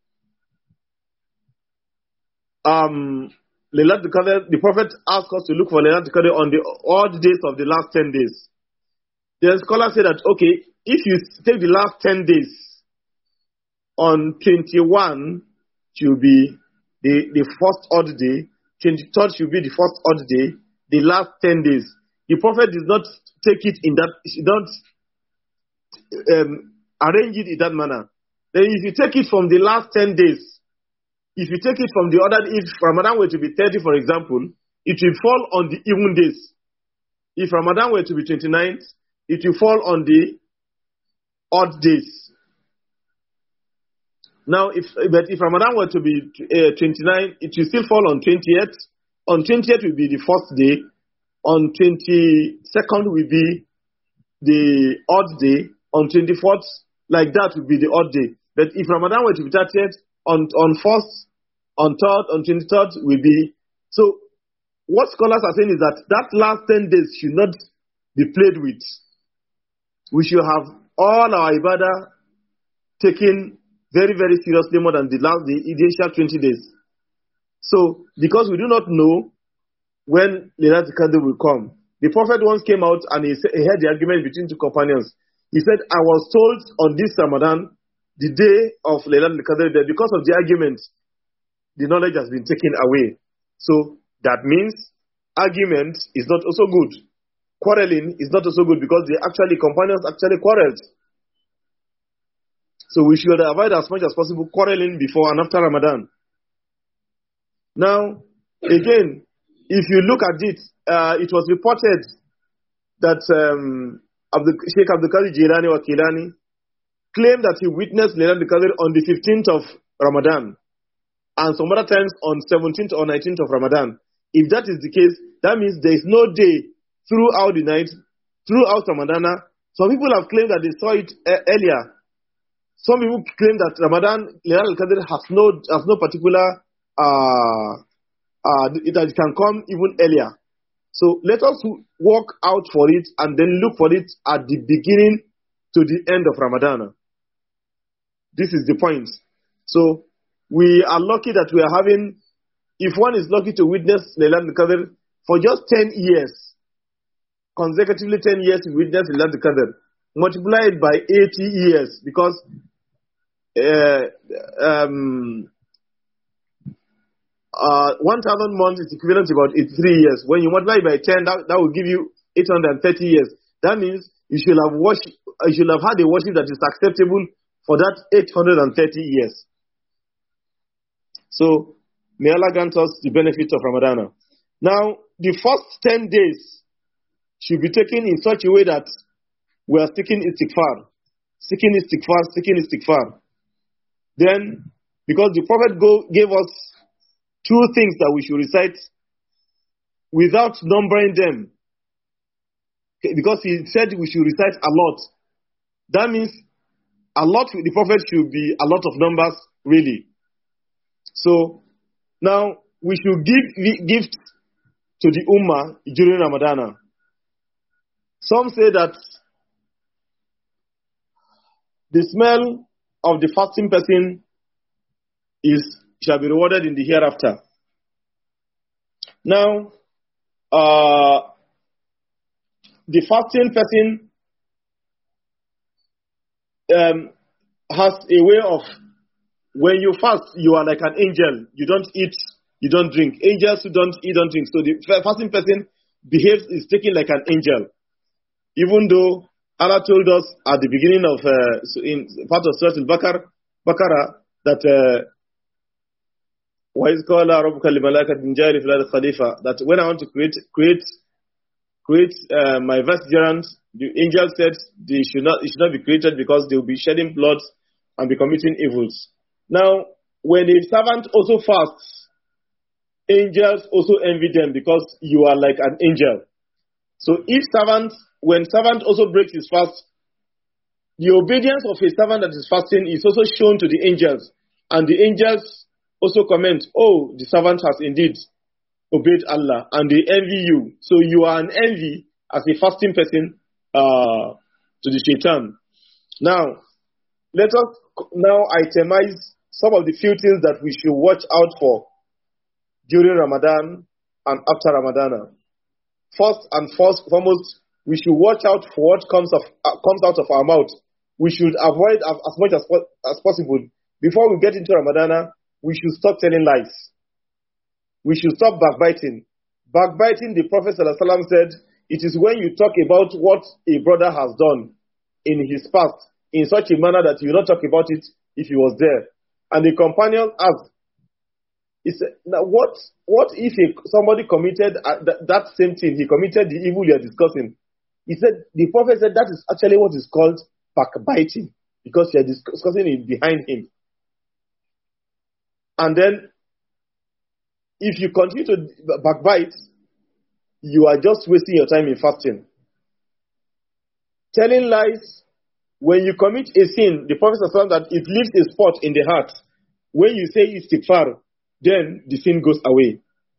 Um, Laylatul Qadr, the Prophet asked us to look for Laylatul Qadr on the odd days of the last ten days. Then scholars say that, okay, if you take the last ten days, on twenty-one should be the, the first odd day, twenty-third should be the first odd day, the last ten days. The Prophet did not take it in that, he don't um, arrange it in that manner. Then if you take it from the last ten days, if you take it from the other, if Ramadan were to be thirty, for example, it will fall on the even days. If Ramadan were to be twenty-ninth, it will fall on the odd days. Now, if but if Ramadan were to be uh, twenty-nine, it will still fall on twentieth. On twentieth will be the first day. On twenty-second will be the odd day. On twenty-fourth, like that will be the odd day. But if Ramadan were to be thirtieth, on on first, on third, on twenty-third will be. So, what scholars are saying is that that last ten days should not be played with. We should have all our ibadah taken very, very seriously, more than the last, the initial twenty days. So, because we do not know when Laylatul Qadr will come. The Prophet once came out and he, said, he had the argument between two companions. He said, I was told on this Ramadan, the day of Laylatul Qadr, that because of the argument, the knowledge has been taken away. So, that means argument is not also good. Quarreling is not also good, because the actually companions actually quarreled. So we should avoid as much as possible quarreling before and after Ramadan. Now, again, if you look at it, uh, it was reported that um, Abdul, Sheikh Abdul Qadir Jilani or Kilani claimed that he witnessed Laylatul Qadr on the fifteenth of Ramadan, and some other times on seventeenth or nineteenth of Ramadan. If that is the case, that means there is no day throughout the night, throughout Ramadan. Some people have claimed that they saw it uh, earlier. Some people claim that Ramadan, Laylatul Qadr has no has no particular uh, uh, that it can come even earlier. So let us work out for it and then look for it at the beginning to the end of Ramadan. This is the point. So we are lucky that we are having, if one is lucky to witness Laylatul Qadr for just ten years, consecutively ten years to witness Laylatul Qadr, multiply it by eighty years, because uh, um, uh, one thousand months is equivalent to about eighty-three years. When you multiply it by ten, that, that will give you eight hundred thirty years. That means you should have worship, you should have had a worship that is acceptable for that eight hundred thirty years. So, may Allah grant us the benefit of Ramadan. Now, the first ten days should be taken in such a way that we are seeking istighfar, seeking istighfar, seeking istighfar. Then, because the Prophet go, gave us two things that we should recite without numbering them, because he said we should recite a lot. That means a lot with the Prophet should be a lot of numbers, really. So, now we should give gifts to the Ummah during Ramadan. Some say that the smell of the fasting person is shall be rewarded in the hereafter. Now, uh, the fasting person um, has a way of, when you fast, you are like an angel. You don't eat, you don't drink. Angels who don't eat, don't drink. So the fasting person behaves, is taken like an angel. Even though Allah told us at the beginning of, uh, in part of Surah Al-Baqarah, that وَإِذْ قَالَ رَبُّكَ لِلْمَلَائِكَةِ إِنِّي جَاعِلٌ فِي الْأَرْضِ خَلِيفَةً, that when I want to create create create uh, my vicegerents. The angel said they should not, it should not be created because they will be shedding blood and be committing evils. Now, when a servant also fasts, angels also envy them because you are like an angel. So if servant, when servant also breaks his fast, the obedience of a servant that is fasting is also shown to the angels. And the angels also comment, oh, the servant has indeed obeyed Allah, and they envy you. So you are an envy as a fasting person uh, to the shaitan. Now, let us now itemize some of the few things that we should watch out for during Ramadan and after Ramadan. First and first, foremost, we should watch out for what comes, of, uh, comes out of our mouth. We should avoid as, as much as, as possible. Before we get into Ramadan, we should stop telling lies. We should stop backbiting. Backbiting, the Prophet ﷺ said, it is when you talk about what a brother has done in his past in such a manner that you will not talk about it if he was there. And the companion asked, he said, now what, what if a, somebody committed uh, th- that same thing, he committed the evil you are discussing? He said, the Prophet said that is actually what is called backbiting, because you are discussing it behind him. And then, if you continue to backbite, you are just wasting your time in fasting. Telling lies, when you commit a sin, the Prophet said that it leaves a spot in the heart. When you say istighfar, then the sin goes away.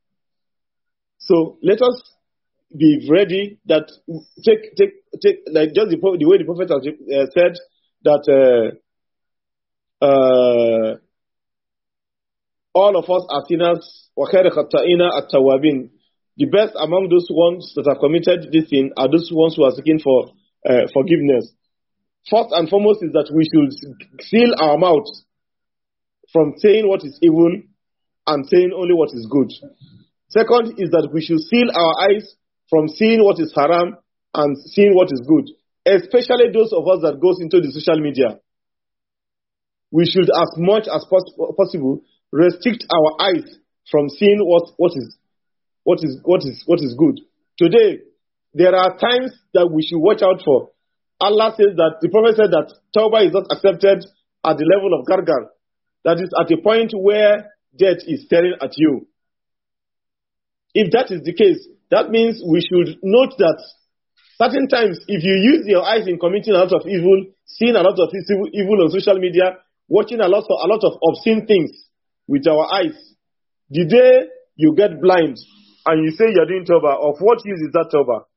So let us be ready that take take take like just the, the way the Prophet has uh, said that uh, uh, all of us are sinners. وَخَيْرَ خَطَّائِنَا التَّوَّابِينَ. The best among those ones that have committed this sin are those ones who are seeking for uh, forgiveness. First and foremost is that we should seal our mouths from saying what is evil and saying only what is good. Second is that we should seal our eyes from seeing what is haram and seeing what is good, especially those of us that goes into the social media. We should, as much as pos- possible, restrict our eyes from seeing what, what is what is what is what is good. Today, there are times that we should watch out for. Allah says that the Prophet said that Tawbah is not accepted at the level of gargar. That is at a point where death is staring at you. If that is the case, that means we should note that certain times, if you use your eyes in committing a lot of evil, seeing a lot of evil on social media, watching a lot of, a lot of obscene things with our eyes, the day you get blind and you say you're doing tawbah, of what use is that tawbah?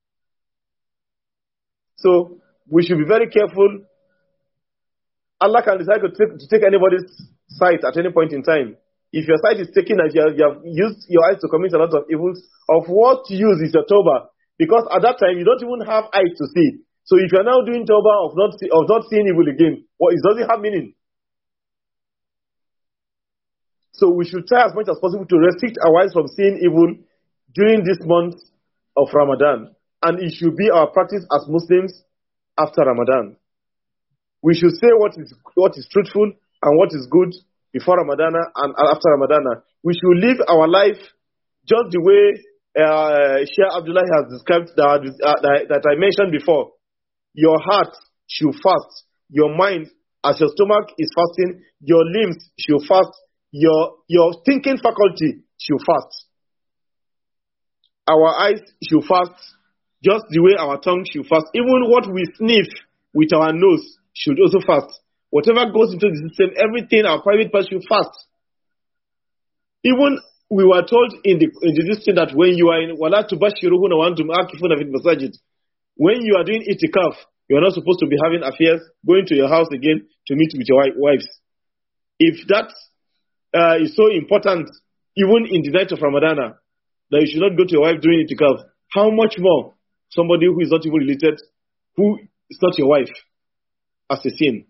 So we should be very careful. Allah can decide to take, to take anybody's sight at any point in time. If your sight is taken and you have, you have used your eyes to commit a lot of evils, of what use is your tawbah? Because at that time you don't even have eyes to see. So if you're now doing tawbah of not see, of not seeing evil again, what well, it doesn't have meaning. So we should try as much as possible to restrict our eyes from seeing evil during this month of Ramadan. And it should be our practice as Muslims after Ramadan. We should say what is what is truthful and what is good before Ramadan and after Ramadan. We should live our life just the way uh, Sheikh Abdullah has described that, uh, that, that I mentioned before. Your heart should fast. Your mind, as your stomach is fasting, your limbs should fast. Your, your thinking faculty should fast. Our eyes should fast just the way our tongue should fast. Even what we sniff with our nose should also fast. Whatever goes into the system, everything, our private part should fast. Even we were told in the in the listing that when you are in wala tubashiruhuna wa antum akifuna fil masajid, when you are doing itikaf, you are not supposed to be having affairs, going to your house again to meet with your wives. If that uh, is so important, even in the night of Ramadan, that you should not go to your wife during itikaf, how much more somebody who is not even related, who is not your wife, as a sin?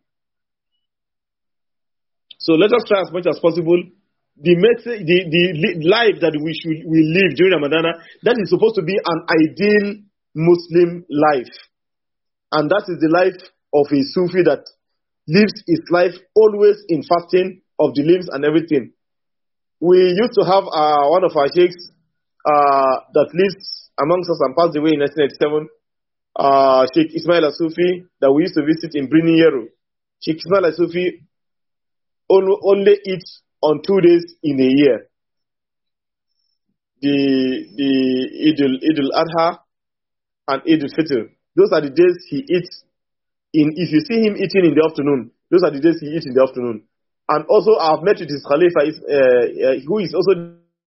So let us try as much as possible. The, the, the life that we should we live during Ramadan, that is supposed to be an ideal Muslim life. And that is the life of a Sufi that lives his life always in fasting of the limbs and everything. We used to have uh, one of our sheikhs uh, that lives amongst us and passed away in nineteen ninety-seven, uh, Sheikh Ismail Asufi, that we used to visit in Birnin Yaro. Sheikh Ismail Asufi only, only eats on two days in a year. The the Eid al-Adha and Eid al-Fitr. Those are the days he eats. In if you see him eating in the afternoon, those are the days he eats in the afternoon. And also, I've met with his Khalifa, uh, uh, who is also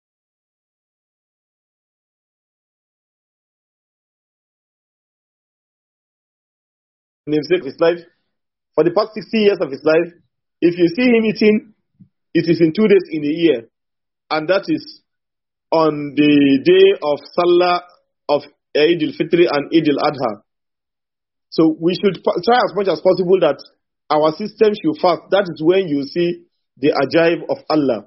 namesake of his life. For the past sixty years of his life, if you see him eating, it is in two days in a year, and that is on the day of Salah of Eid al-Fitr and Eid al-Adha. So we should try as much as possible that our system should fast. That is when you see the ajaib of Allah.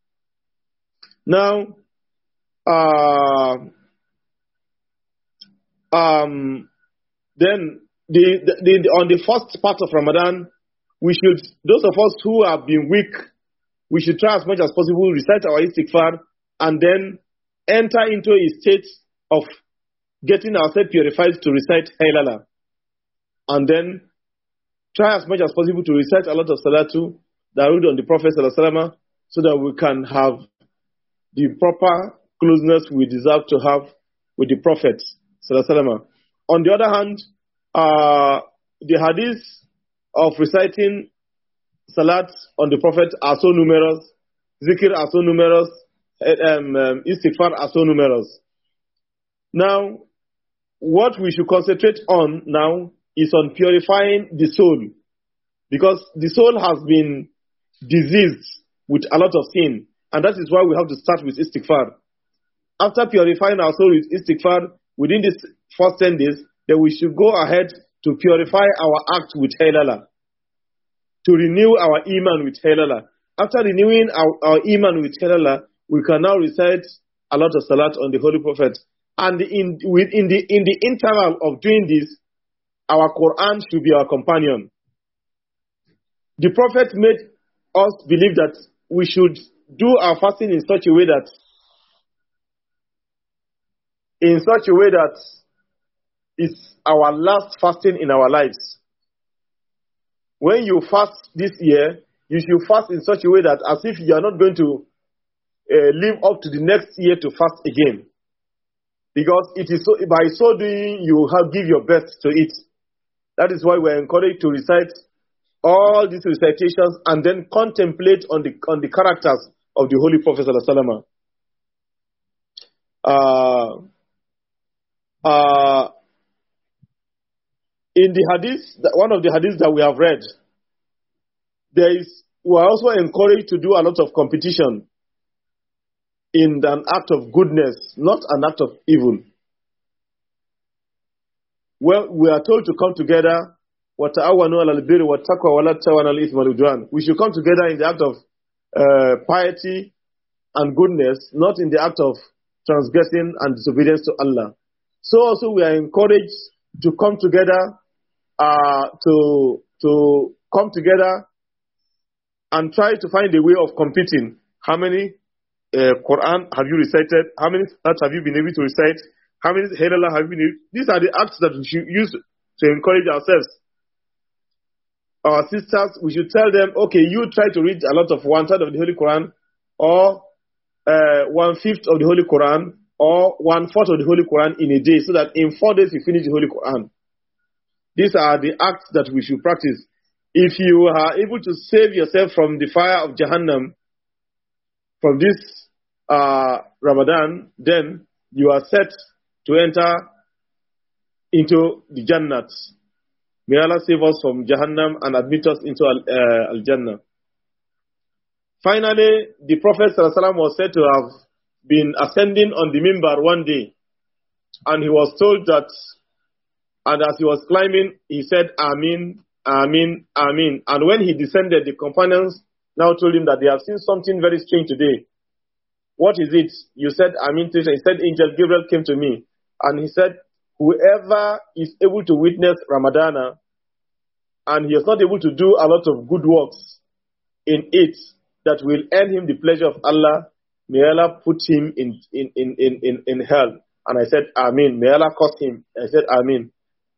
Now, uh, um, then the, the, the on the first part of Ramadan, we should, those of us who have been weak, we should try as much as possible recite our istighfar and then enter into a state of getting ourselves purified to recite Haylala. And then try as much as possible to recite a lot of salatu, Dawood on the Prophet sallallahu alaihi wasallam, so that we can have the proper closeness we deserve to have with the Prophet sallallahu alaihi wasallam. On the other hand, uh, the hadith of reciting salat on the Prophet are so numerous, zikr are so numerous, um, um, istighfar are so numerous. Now, what we should concentrate on now is on purifying the soul, because the soul has been diseased with a lot of sin, and that is why we have to start with istighfar. After purifying our soul with istighfar within this first ten days, then we should go ahead to purify our act with Haylala, to renew our iman with Haylala. After renewing our, our iman with Haylala, we can now recite a lot of salat on the Holy Prophet. And in, in, the, in the interval of doing this, our Quran should be our companion. The Prophet made us believe that we should do our fasting in such a way that in such a way that it's our last fasting in our lives. When you fast this year, you should fast in such a way that as if you are not going to uh, live up to the next year to fast again. Because it is so, by so doing, you have give your best to it. That is why we are encouraged to recite all these recitations and then contemplate on the on the characters of the Holy Prophet sallallahu alaihi wasallam. Uh, uh, in the hadith, one of the hadiths that we have read, there is we are also encouraged to do a lot of competition in an act of goodness, not an act of evil. Well, we are told to come together. We should come together in the act of uh, piety and goodness, not in the act of transgressing and disobedience to Allah. So also we are encouraged to come together, uh, to to come together and try to find a way of competing. How many uh, Quran have you recited? How many Salats have you been able to recite? How many Haylala have you been able? These are the acts that we should use to encourage ourselves. Our sisters, we should tell them, okay, you try to read a lot of one third of the Holy Quran, or uh, one fifth of the Holy Quran, or one fourth of the Holy Quran in a day, so that in four days you finish the Holy Quran. These are the acts that we should practice. If you are able to save yourself from the fire of Jahannam from this uh, Ramadan, then you are set to enter into the Jannat. May Allah save us from Jahannam and admit us into uh, Al-Jannah. Finally, the Prophet ﷺ was said to have been ascending on the mimbar one day, and he was told that, and as he was climbing, he said, Amin, Amin, Amin. And when he descended, the companions now told him that they have seen something very strange today. What is it? You said, Amin. He said, Angel Gabriel came to me, and he said, whoever is able to witness Ramadana and he is not able to do a lot of good works in it that will earn him the pleasure of Allah, may Allah put him in, in, in, in, in hell. And I said, Amin. May Allah curse him. I said, Amin.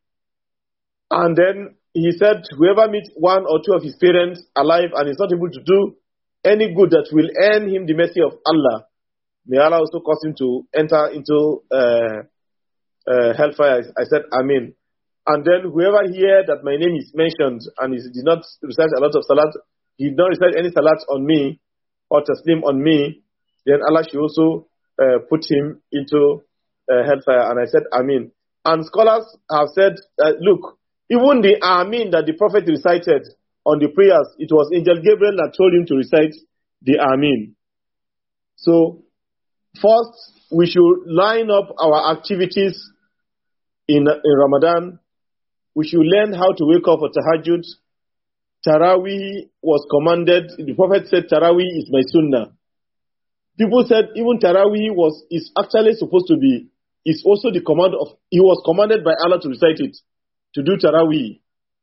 And then he said, whoever meets one or two of his parents alive and is not able to do any good that will earn him the mercy of Allah, may Allah also cause him to enter into uh, uh, hellfire. I said, Amin. And then whoever hear that my name is mentioned and he did not recite a lot of salat, he did not recite any salat on me or taslim on me, then Allah should also uh, put him into uh, hellfire. And I said, Amin. And scholars have said, uh, look, even the Amin that the Prophet recited on the prayers, it was Angel Gabriel that told him to recite the Amin. So, first, we should line up our activities in, in Ramadan. We should learn how to wake up for Tahajjud. Taraweeh was commanded. The Prophet said, Taraweeh is my sunnah. People said even Taraweeh was is actually supposed to be, is also the command of, he was commanded by Allah to recite it, to do Taraweeh.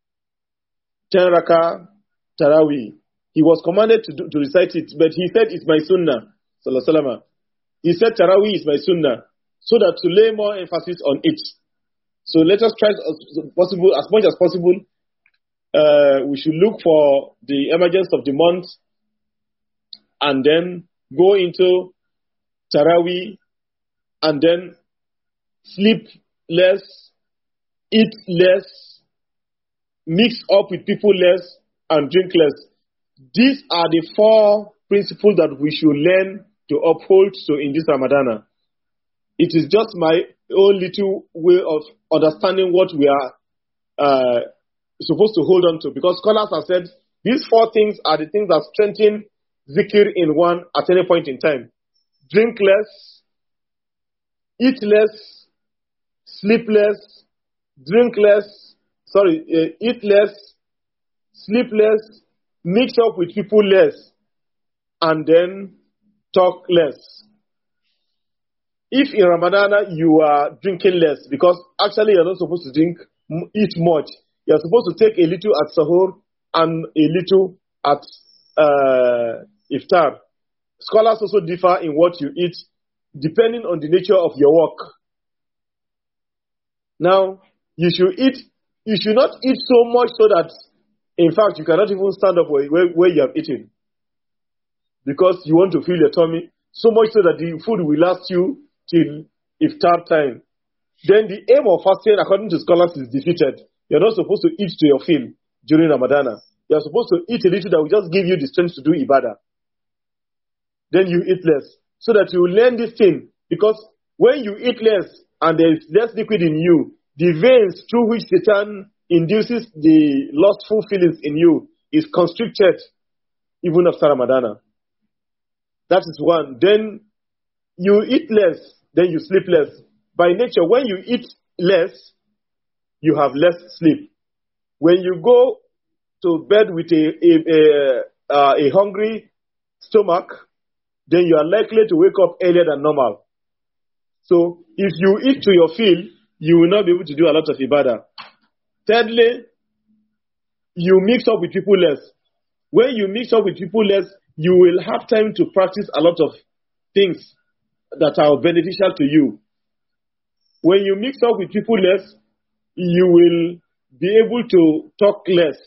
Ten Rakah Taraweeh. He was commanded to, do, to recite it, but he said it's my sunnah. Sallallahu Alaihi Wasallam. He said Taraweeh is my sunnah, so that to lay more emphasis on it. So let us try as possible, as much as possible. Uh, we should look for the emergence of the month, and then go into Taraweeh, and then sleep less, eat less, mix up with people less, and drink less. These are the four principles that we should learn to uphold so in this Ramadan. It is just my own little way of understanding what we are uh, supposed to hold on to, because scholars have said these four things are the things that strengthen zikr in one at any point in time. Drink less, eat less, sleep less, drink less, sorry, uh, eat less, sleep less, mix up with people less, and then talk less. If in Ramadan you are drinking less, because actually you're not supposed to drink, eat much. You're supposed to take a little at sahur and a little at uh, iftar. Scholars also differ in what you eat, depending on the nature of your work. Now, you should eat, you should not eat so much so that, in fact, you cannot even stand up where, where, where you have eaten, because you want to fill your tummy so much so that the food will last you till iftar time. Then the aim of fasting, according to scholars, is defeated. You're not supposed to eat to your fill during Ramadan. You're supposed to eat a little that will just give you the strength to do ibadah. Then you eat less, so that you learn this thing. Because when you eat less and there is less liquid in you, the veins through which Satan induces the lustful feelings in you is constricted even after Ramadan. That is one. Then you eat less, then you sleep less. By nature, when you eat less, you have less sleep. When you go to bed with a, a, a, uh, a hungry stomach, then you are likely to wake up earlier than normal. So, if you eat to your fill, you will not be able to do a lot of ibadah. Thirdly, you mix up with people less. When you mix up with people less, you will have time to practice a lot of things that are beneficial to you. When you mix up with people less, you will be able to talk less.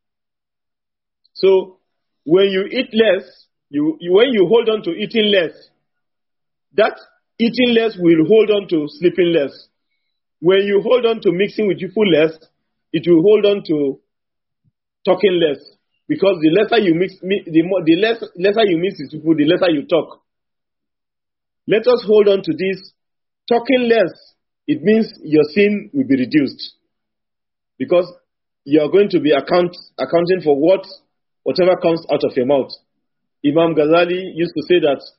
So, when you eat less, you, you when you hold on to eating less, that eating less will hold on to sleeping less. When you hold on to mixing with people less, it will hold on to talking less. Because the lesser you mix, the more, the less, lesser you mix with people, the lesser you talk. Let us hold on to this. Talking less, it means your sin will be reduced. Because you are going to be account, accounting for what, whatever comes out of your mouth. Imam Ghazali used to say that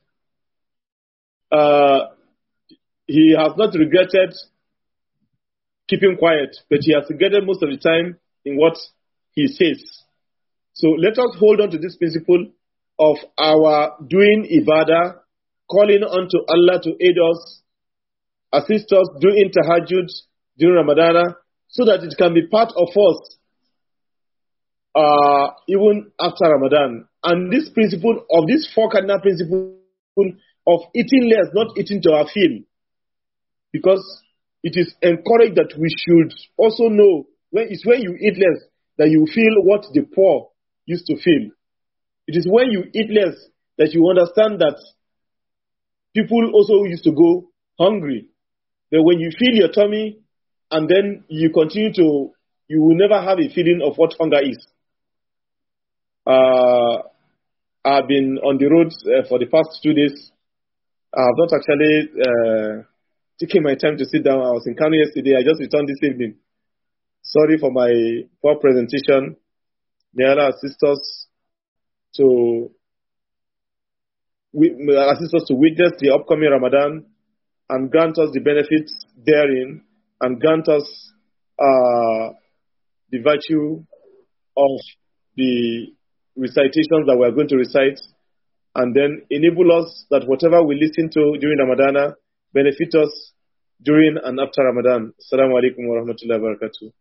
uh, he has not regretted keeping quiet, but he has regretted most of the time in what he says. So let us hold on to this principle of our doing ibadah, calling unto Allah to aid us, assist us doing tahajjud during Ramadan, so that it can be part of us uh, even after Ramadan. And this principle of this four cardinal principle of eating less, not eating to our fill, because it is encouraged that we should also know, when it's when you eat less that you feel what the poor used to feel. It is when you eat less that you understand that people also used to go hungry. That when you fill your tummy and then you continue to, you will never have a feeling of what hunger is. Uh, I've been on the road uh, for the past two days. I have not actually uh, taken my time to sit down. I was in Kano yesterday. I just returned this evening. Sorry for my poor presentation. May Allah assist us to we, assist us to witness the upcoming Ramadan and grant us the benefits therein, and grant us uh, the virtue of the recitations that we are going to recite, and then enable us that whatever we listen to during Ramadan benefit us during and after Ramadan. Assalamu alaikum wa rahmatullahi wa barakatuh.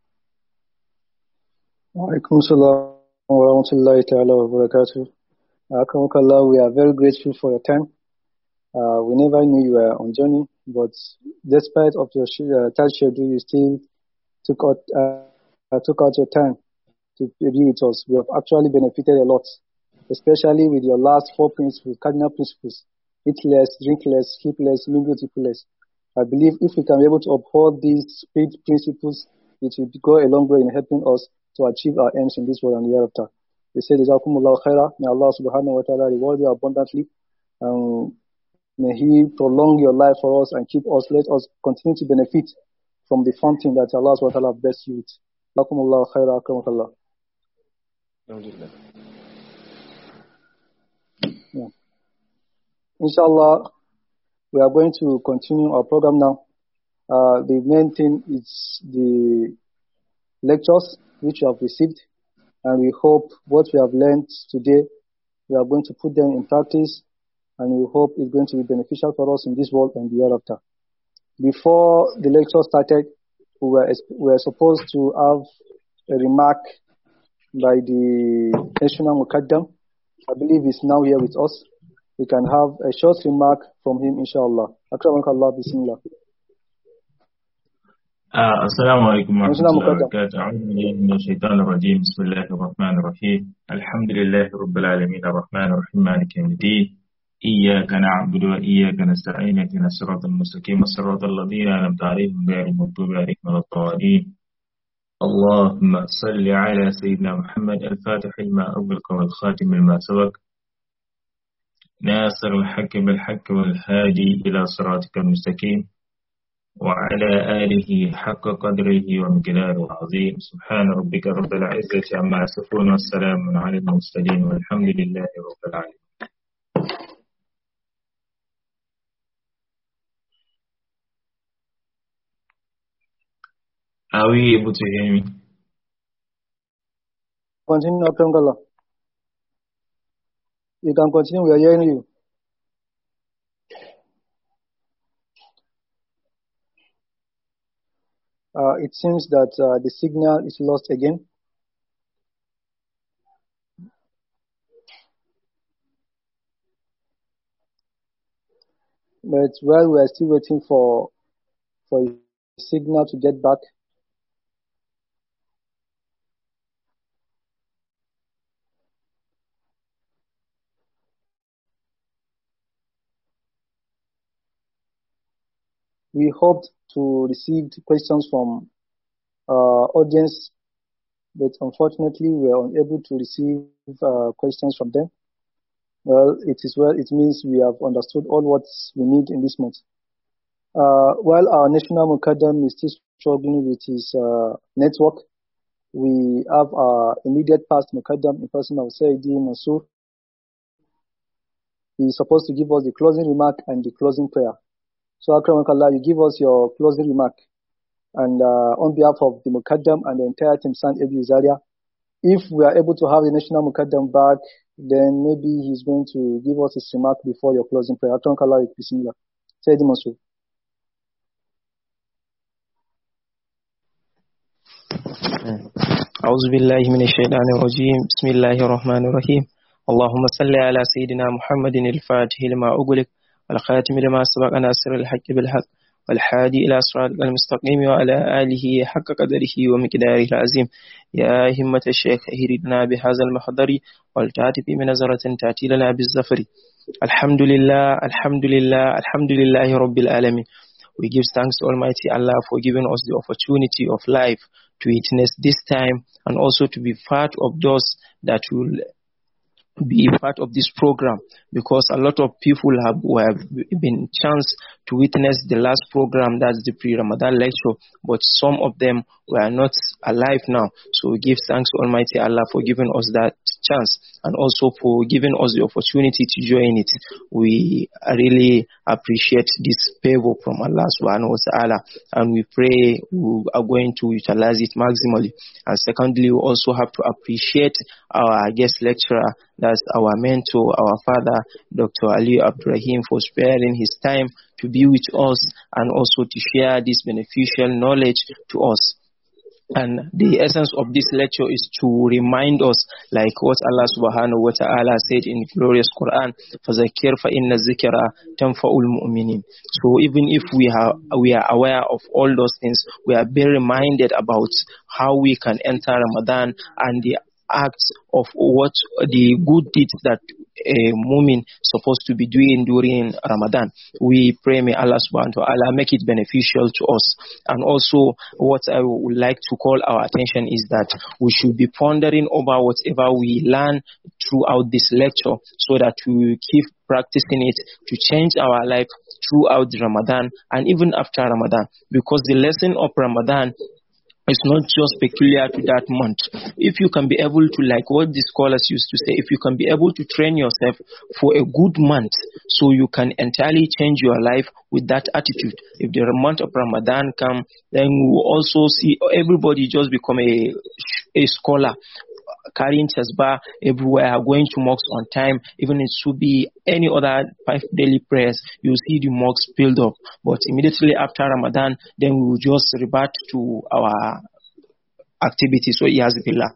Wa alaikum assalam wa rahmatullahi ta'ala wa barakatuh. Akramakallah, we are very grateful for your time. Uh, we never knew you were on journey, but despite of your uh, tight schedule, you still took out, uh, took out your time to be with us. We have actually benefited a lot, especially with your last four principles, cardinal principles: eat less, drink less, sleep less, mingle with people less. I believe if we can be able to uphold these principles, it will go a long way in helping us to achieve our aims in this world and the hereafter. We say, Jazakumullahu khaira. May Allah subhanahu wa ta'ala reward you abundantly. Um, may He prolong your life for us and keep us, let us continue to benefit from the fountain that Allah subhanahu wa ta'ala bless you with. Jazakumullahu khaira, akramakallah. Yeah. Inshallah, we are going to continue our program now. Uh, the main thing is the lectures which you have received, and we hope what we have learned today, we are going to put them in practice, and we hope it's going to be beneficial for us in this world and the hereafter. Before the lecture started, we were, we were supposed to have a remark by the National Muqaddam. I believe he's now here with us. We can have a short remark from him, inshallah. Akramakallah, bismillah. Uh, Assalamu alaikum wa rahmatullahi wa barakatuh. A'udhu billahi minash shaitanir rajim. Bismillahir rahmanir rahim. Alhamdulillahi rabbil alamin arrahmanir rahim maliki yawmiddin. Iyyaka na'budu wa iyyaka nasta'in. Ihdinas siratal mustaqim, siratal ladzina an'amta 'alaihim ghayril maghdubi 'alaihim waladdallin. Allahumma salli 'ala sayyidina Muhammad al-Fatih lima ughliqa wal khatim lima sabaq. ناصر الحق بالحق والهادي إلى صراطك المستقيم وعلى آله حق قدره ومقداره العظيم. سبحان ربك رب العزة عما يصفون والسلام على المرسلين والحمد لله رب العالمين. Are we able to hear me? Continue, Akramakallah. You can continue, we are hearing you. Uh, it seems that uh, the signal is lost again. But while we are still waiting for for the signal to get back, we hoped to receive questions from uh, audience, but unfortunately we are unable to receive uh, questions from them. Well, it is well. It means we have understood all what we need in this month. Uh, while our National Muqaddam is still struggling with his uh, network, we have our immediate past Muqaddam in person of Sayyidi Mansour. He is supposed to give us the closing remark and the closing prayer. So Akramakallah, you give us your closing remark. And uh, on behalf of the Muqaddam and the entire Team San Ebu Zaria, if we are able to have the National Muqaddam back, then maybe he's going to give us his remark before your closing prayer. Akramakallah, bismillah. Sayyidi Mansour. أعوذ بالله من الشيطان الرجيم. بسم الله الرحمن الرحيم. اللهم صل على سيدنا محمد الفاتح لما أغلق والخاتم لما سبق ناصر الحق بالحق والحادي إلى صراطك المستقيم وعلى آله حق قدره ومقداره العظيم. يا همة الشيخ اهدنا بهذا المحضر ولتأتي بنظرة تأتي لنا بالزفر. الحمد لله, الحمد لله, الحمد لله رب العالمين. We give thanks to Almighty Allah for giving us the opportunity of life to witness this time and also to be part of those that will be part of this program, because a lot of people have, have been chance to witness the last program, that's the pre-Ramadan lecture, but some of them were not alive now. So we give thanks to Almighty Allah for giving us that chance and also for giving us the opportunity to join it. We really appreciate this favor from Allah subhanahu wa ta'ala, and we pray we are going to utilize it maximally. And secondly, we also have to appreciate our guest lecturer, that's our mentor, our father, Doctor Ali Abdurrahim, for sparing his time to be with us and also to share this beneficial knowledge to us. And the essence of this lecture is to remind us, like what Allah subhanahu wa ta'ala said in glorious Quran, فَذَكِّرْ فَإِنَّ الذِّكْرَ تَنْفَعُ الْمُؤْمِنِينَ. So even if we are, we are aware of all those things, we are being reminded about how we can enter Ramadan and the acts of what the good deeds that a mu'min supposed to be doing during Ramadan. We pray may Allah subhanahu wa ta'ala make it beneficial to us. And also what I would like to call our attention is that we should be pondering over whatever we learn throughout this lecture so that we will keep practicing it to change our life throughout Ramadan and even after Ramadan, because the lesson of Ramadan it's not just peculiar to that month. If you can be able to, like what the scholars used to say, if you can be able to train yourself for a good month, so you can entirely change your life with that attitude. If the month of Ramadan come, then we will also see everybody just become a, a scholar, carrying tasbah everywhere, going to mosques on time. Even it should be any other five daily prayers, you see the mosques filled up. But immediately after Ramadan, then we will just revert to our activity. So Yazbillah.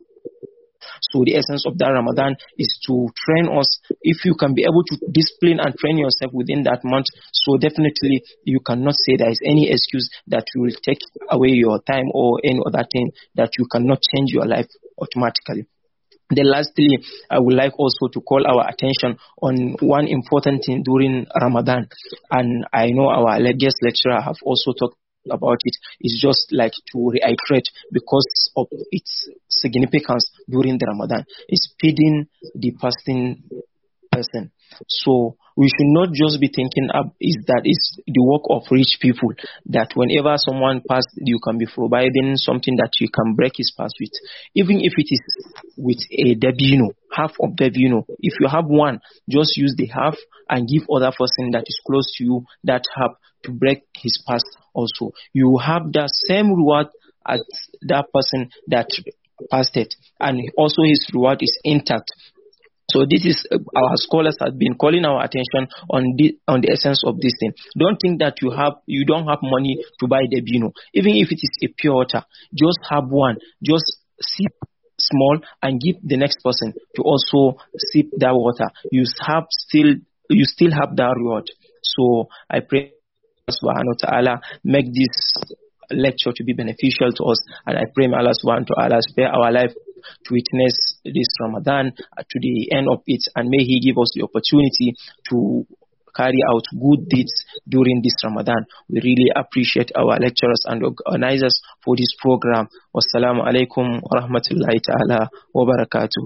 So the essence of that Ramadan is to train us. If you can be able to discipline and train yourself within that month, so definitely you cannot say there is any excuse that will take away your time or any other thing that you cannot change your life automatically. Then lastly, I would like also to call our attention on one important thing during Ramadan. And I know our guest lecturer have also talked about it. It's just like to reiterate because of its significance during the Ramadan. It's feeding the fasting person. So we should not just be thinking up is that it's the work of rich people, that whenever someone fasts, you can be providing something that you can break his fast with. Even if it is with a dabino, half of dabino. If you have one, just use the half and give other person that is close to you that half to break his fast also. You have the same reward as that person that fasted, and also his reward is intact. So this is, uh, our scholars have been calling our attention on the on the essence of this thing. Don't think that you have you don't have money to buy the dabino. Even if it is a pure water, just have one. Just sip small and give the next person to also sip that water. You have still you still have that reward. So I pray Allah subhanahu wa ta'ala make this lecture to be beneficial to us, and I pray may Allah subhanahu wa ta'ala spare our life to witness this Ramadan uh, to the end of it, and may He give us the opportunity to carry out good deeds during this Ramadan. We really appreciate our lecturers and organizers for this program. Wassalamu alaikum wa rahmatullahi ta'ala wa barakatuh.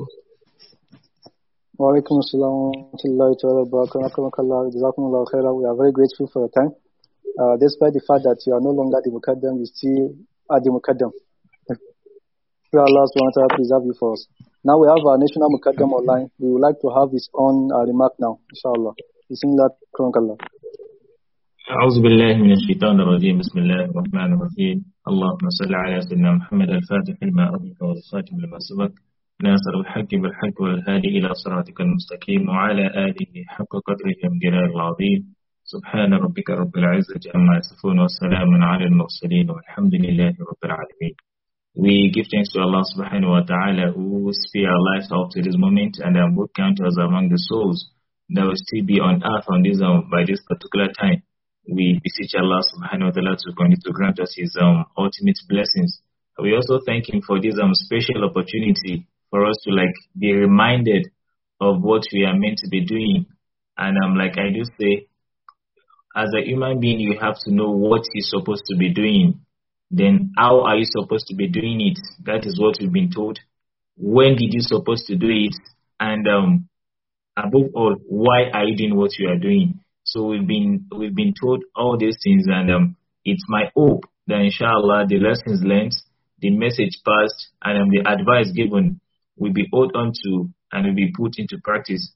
Wa alaikum assalam wa rahmatullahi ta'ala wa barakatuh. Jazakumullahu khairan. We are very grateful for your time. Uh, despite the fact that you are no longer the Muqaddam, you still are the Muqaddam. Pray Allah subhanahu wa ta'ala preserve you for us. Now we have our national Muqaddam online. We would like to have his own uh, remark now, inshallah. Bismillah, Kronkallah. أعوذ بالله من الشيطان الرجيم بسم الله الرحمن الرحيم اللهم صل على سيدنا محمد الفاتح لما أغلق والخاتم لما سبق ناصر الحق بالحق والهادي إلى صراطك المستقيم وعلى آله حق قدره ومقداره العظيم سبحان ربك رب العزة عما يصفون وسلام على المرسلين والحمد لله رب العالمين. We give thanks to Allah subhanahu wa ta'ala who spare our lives up to this moment and um, would count us among the souls that will still be on earth on this um, by this particular time. we beseech Allah subhanahu wa ta'ala to continue to grant us His um, ultimate blessings. We also thank Him for this um, special opportunity for us to like be reminded of what we are meant to be doing. And um, like I do say, as a human being, you have to know what you're supposed to be doing. Then how are you supposed to be doing it? That is what we've been told. When did you supposed to do it? And um, above all, why are you doing what you are doing? So we've been we've been told all these things, and um, it's my hope that inshallah the lessons learned, the message passed, and um, the advice given will be held on to and will be put into practice.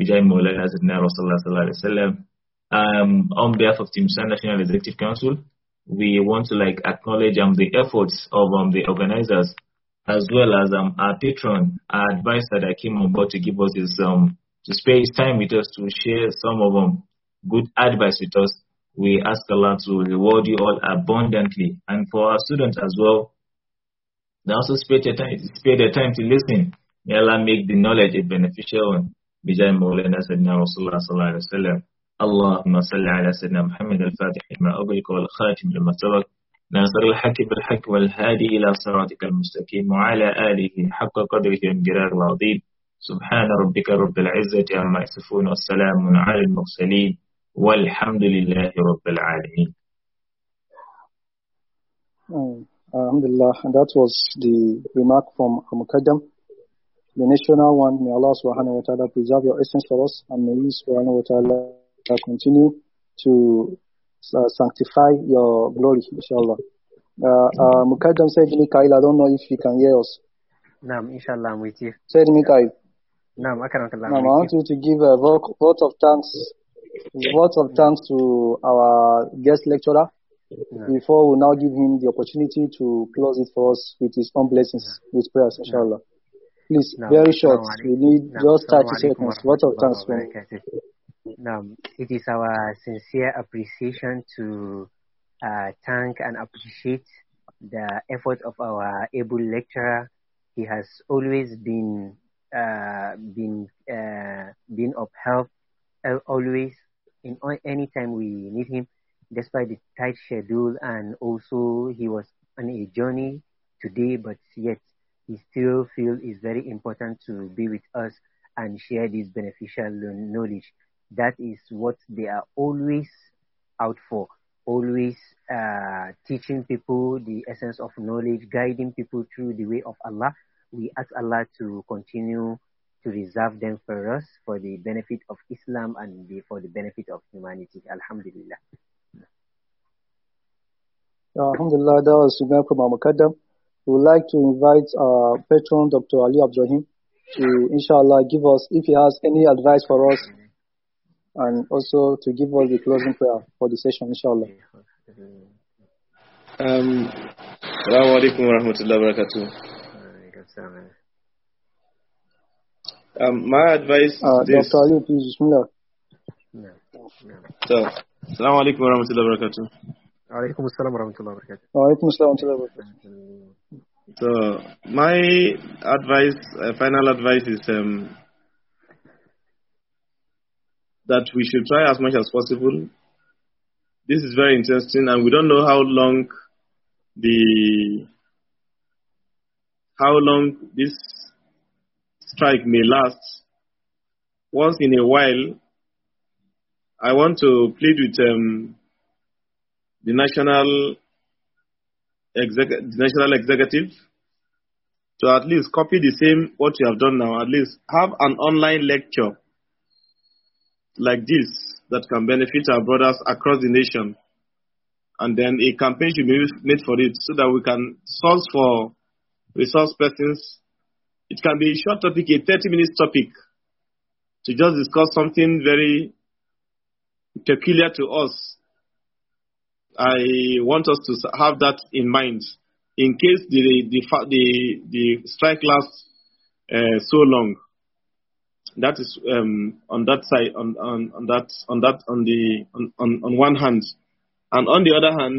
Um, on behalf of Team Sun National Executive Council, we want to like acknowledge um, the efforts of um, the organizers, as well as um, our patron, our advisor that came on board to give us his um to spare his time with us to share some of um good advice with us. We ask Allah to reward you all abundantly, and for our students as well, they also spare their time, spare their time to listen. May Allah make the knowledge a beneficial one. Bijay Mawlana Sayyidina Rasulullah Sallallahu Alaihi Wasallam. اللهم صل على سيدنا محمد الفاتح لما أغلق والخاتم لما سبق ناصر الحق بالحق والهادي إلى صراطك المستقيم وعلى آله حق قدره ومقداره العظيم سبحان ربك رب العزة عما يصفون والسلام على المرسلين والحمد لله رب العالمين. Alhamdulillah, and that was the remark from Mukaddam, the national one. May Allah subhanahu wa ta'ala preserve your essence for us, and may He subhanahu wa ta'ala continue to uh, sanctify your glory, inshallah. Uh, uh, Mukaddam Said Mikael, I don't know if you can hear us. Naam, inshallah, I'm with you. Said Mikael. Naam, I can't Naam, I want you to give a vote, vote of thanks, vote of thanks to our guest lecturer. Naam. Before we now give him the opportunity to close it for us with his own blessings, Naam. With prayers, inshallah. Naam. Please, Naam. Very short. We need Naam. Just thirty seconds. Vote of thanks for him. Now, it is our sincere appreciation to uh, thank and appreciate the effort of our able lecturer. He has always been uh, been uh, been of help, uh, always in any time we need him, despite the tight schedule, and also he was on a journey today, but yet he still feels it's very important to be with us and share this beneficial knowledge. That is what they are always out for, always uh, teaching people the essence of knowledge, guiding people through the way of Allah. We ask Allah to continue to reserve them for us for the benefit of Islam and the, for the benefit of humanity. Alhamdulillah. Alhamdulillah, that was Subhan from Mukaddam. We would like to invite our patron, Doctor Ali Abdurrahim, to inshallah give us, if he has any advice for us, and also to give us the closing prayer for the session, inshallah. Um, Assalamu alaikum wa rahmatullahi wa barakatuh. Um, my advice uh, is this. Doctor Ali, please, bismillah. So, Assalamu alaikum wa rahmatullahi wa barakatuh. Alaikum assalam wa rahmatullahi wa barakatuh. Alaikum assalam wa rahmatullahi wa barakatuh. So, my advice, uh, final advice is um, that we should try as much as possible. This is very interesting, and we don't know how long the how long this strike may last. Once in a while, I want to plead with um, the national exec the national executive to at least copy the same what you have done now. At least have an online lecture like this that can benefit our brothers across the nation, and then a campaign should be made for it so that we can source for resource persons. It can be a short topic, a thirty minutes topic, to just discuss something very peculiar to us. I want us to have that in mind in case the the the, the strike lasts uh, so long. That is um, on that side, on, on, on that, on that, on the, on, on, on one hand, and on the other hand,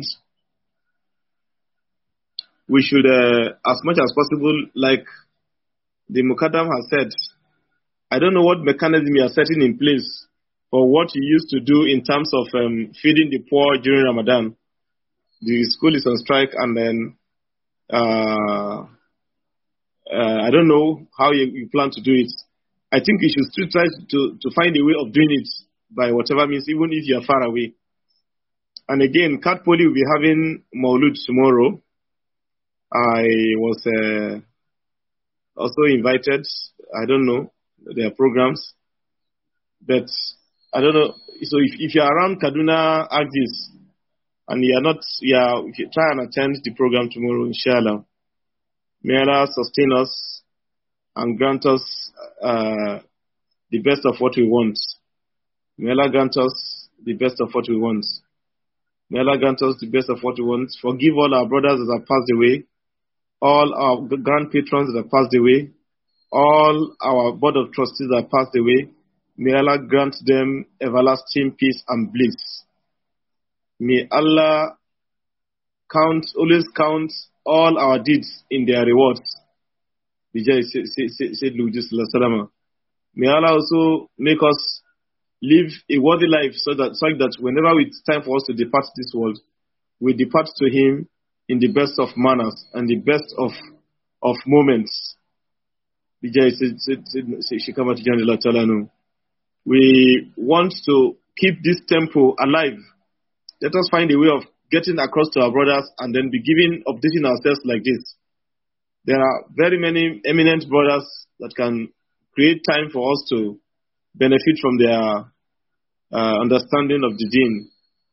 we should, uh, as much as possible, like the Mukaddam has said, I don't know what mechanism you are setting in place for what he used to do in terms of um, feeding the poor during Ramadan. The school is on strike, and then uh, uh, I don't know how you, you plan to do it. I think you should still try to, to find a way of doing it by whatever means, even if you are far away. And again, Cat Poly will be having Maulud tomorrow. I was uh, also invited. I don't know their programs, but I don't know. So if, if you are around Kaduna Axis and you are not, yeah, if you try and attend the program tomorrow, inshallah, may Allah sustain us and grant us uh, the best of what we want. May Allah grant us the best of what we want. May Allah grant us the best of what we want. Forgive all our brothers that have passed away, all our grand patrons that have passed away, all our board of trustees that have passed away. May Allah grant them everlasting peace and bliss. May Allah count, always count all our deeds in their rewards. May Allah also make us live a worthy life so that, so that whenever it's time for us to depart this world, we depart to Him in the best of manners and the best of, of moments. We want to keep this temple alive. Let us find a way of getting across to our brothers and then be giving, updating ourselves like this. There are very many eminent brothers that can create time for us to benefit from their uh, understanding of the deen.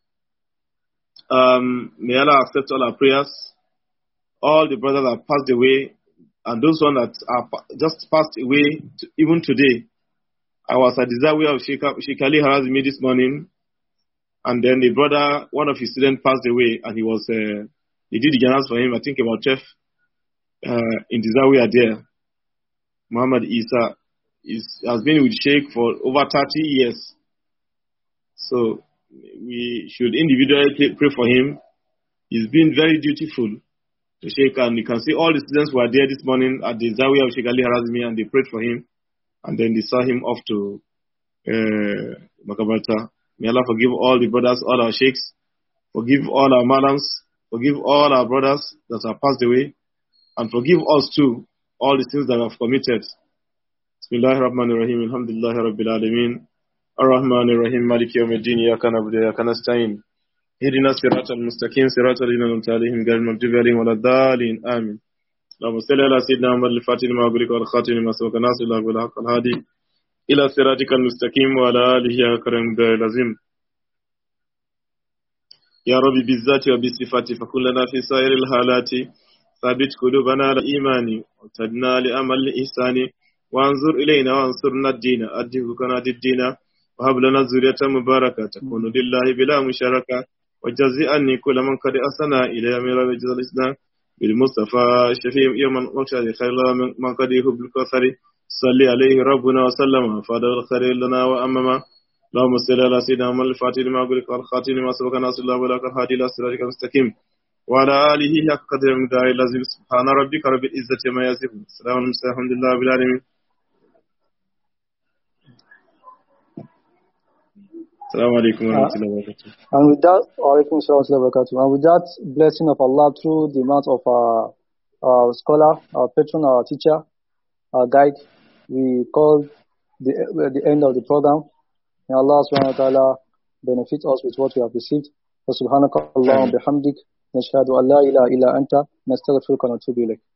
Um, may Allah accept all our prayers. All the brothers that have passed away and those ones that are just passed away to, even today. I was at the Zawiya of Sheikh, Sheikh Ali Harazmi this morning, and then the brother, one of his students passed away, and he was, uh, he did the janaz for him, I think about twelve, uh, in the Zawiya there. Muhammad Isa is, has been with Sheikh for over thirty years. So we should individually pray for him. He's been very dutiful to Sheikh, and you can see all the students who were there this morning at the Zawiya of Sheikh Ali Harazmi, and they prayed for him, and then they saw him off to uh, Makabarta. May Allah forgive all the brothers, all our sheikhs, forgive all our malams, forgive all our brothers that have passed away, and forgive us too, all the sins that we have committed. Bismillahir Rahmanir Rahim, Alhamdulillahi Rabbil Alameen, Ar-Rahmanir Rahim, Maliki Yawmiddin, Iyyaka na'budu wa iyyaka nasta'in. Ihdina siratal mustaqim, siratal ladzina an'amta 'alaihim ghayril maghdubi 'alaihim waladdallin. Amin. اللهم صل على سيدنا محمد الفاتح لما أغلق والخاتم لما سبق ناصر الله بالحق الهادي إلى صراطك المستقيم وعلى آله أكرم الدار العظيم. يا ربي بالذات وبصفاتي فكن لنا في سائر الحالات، ثابت قلوبنا على الإيمان وارشدنا لأمل الإحسان، وانظر إلينا وانصرنا الدين، أدي حقنا الدين، وهب لنا ذرية مباركة تكون لله بلا مشاركة، وجزي عني كل من قد أحسن إلى أمير الجزاء الإسلام بالمصطفى الشفيع يوم المقشد خير الله من قد يحب الكثر صلي عليه ربنا وسلم فادر الخير لنا وأمما. اللهم صل على سيدنا محمد الفاتح لما أغلق والخاتم لما سبق ناصر الله بالحق الهادي إلى صراطك المستقيم وعلى آله حق قدر ومقداره العظيم. سبحان ربك رب العزة عما يصفون، السلام على المرسلين، الحمد لله رب العالمين. Assalamu alaikum wa rahmatullahi wa barakatuh. And with that, alaikum wa rahmatullahi wa barakatuh. And with that blessing of Allah through the mouth of our, our scholar, our patron, our teacher, our guide, we call the, the end of the program. May Allah subhanahu wa ta'ala benefit us with what we have received. Wa subhanaka Allahumma bihamdik, nashhadu an la ilaha illa anta, nastaghfiruka wa natubu ilayk.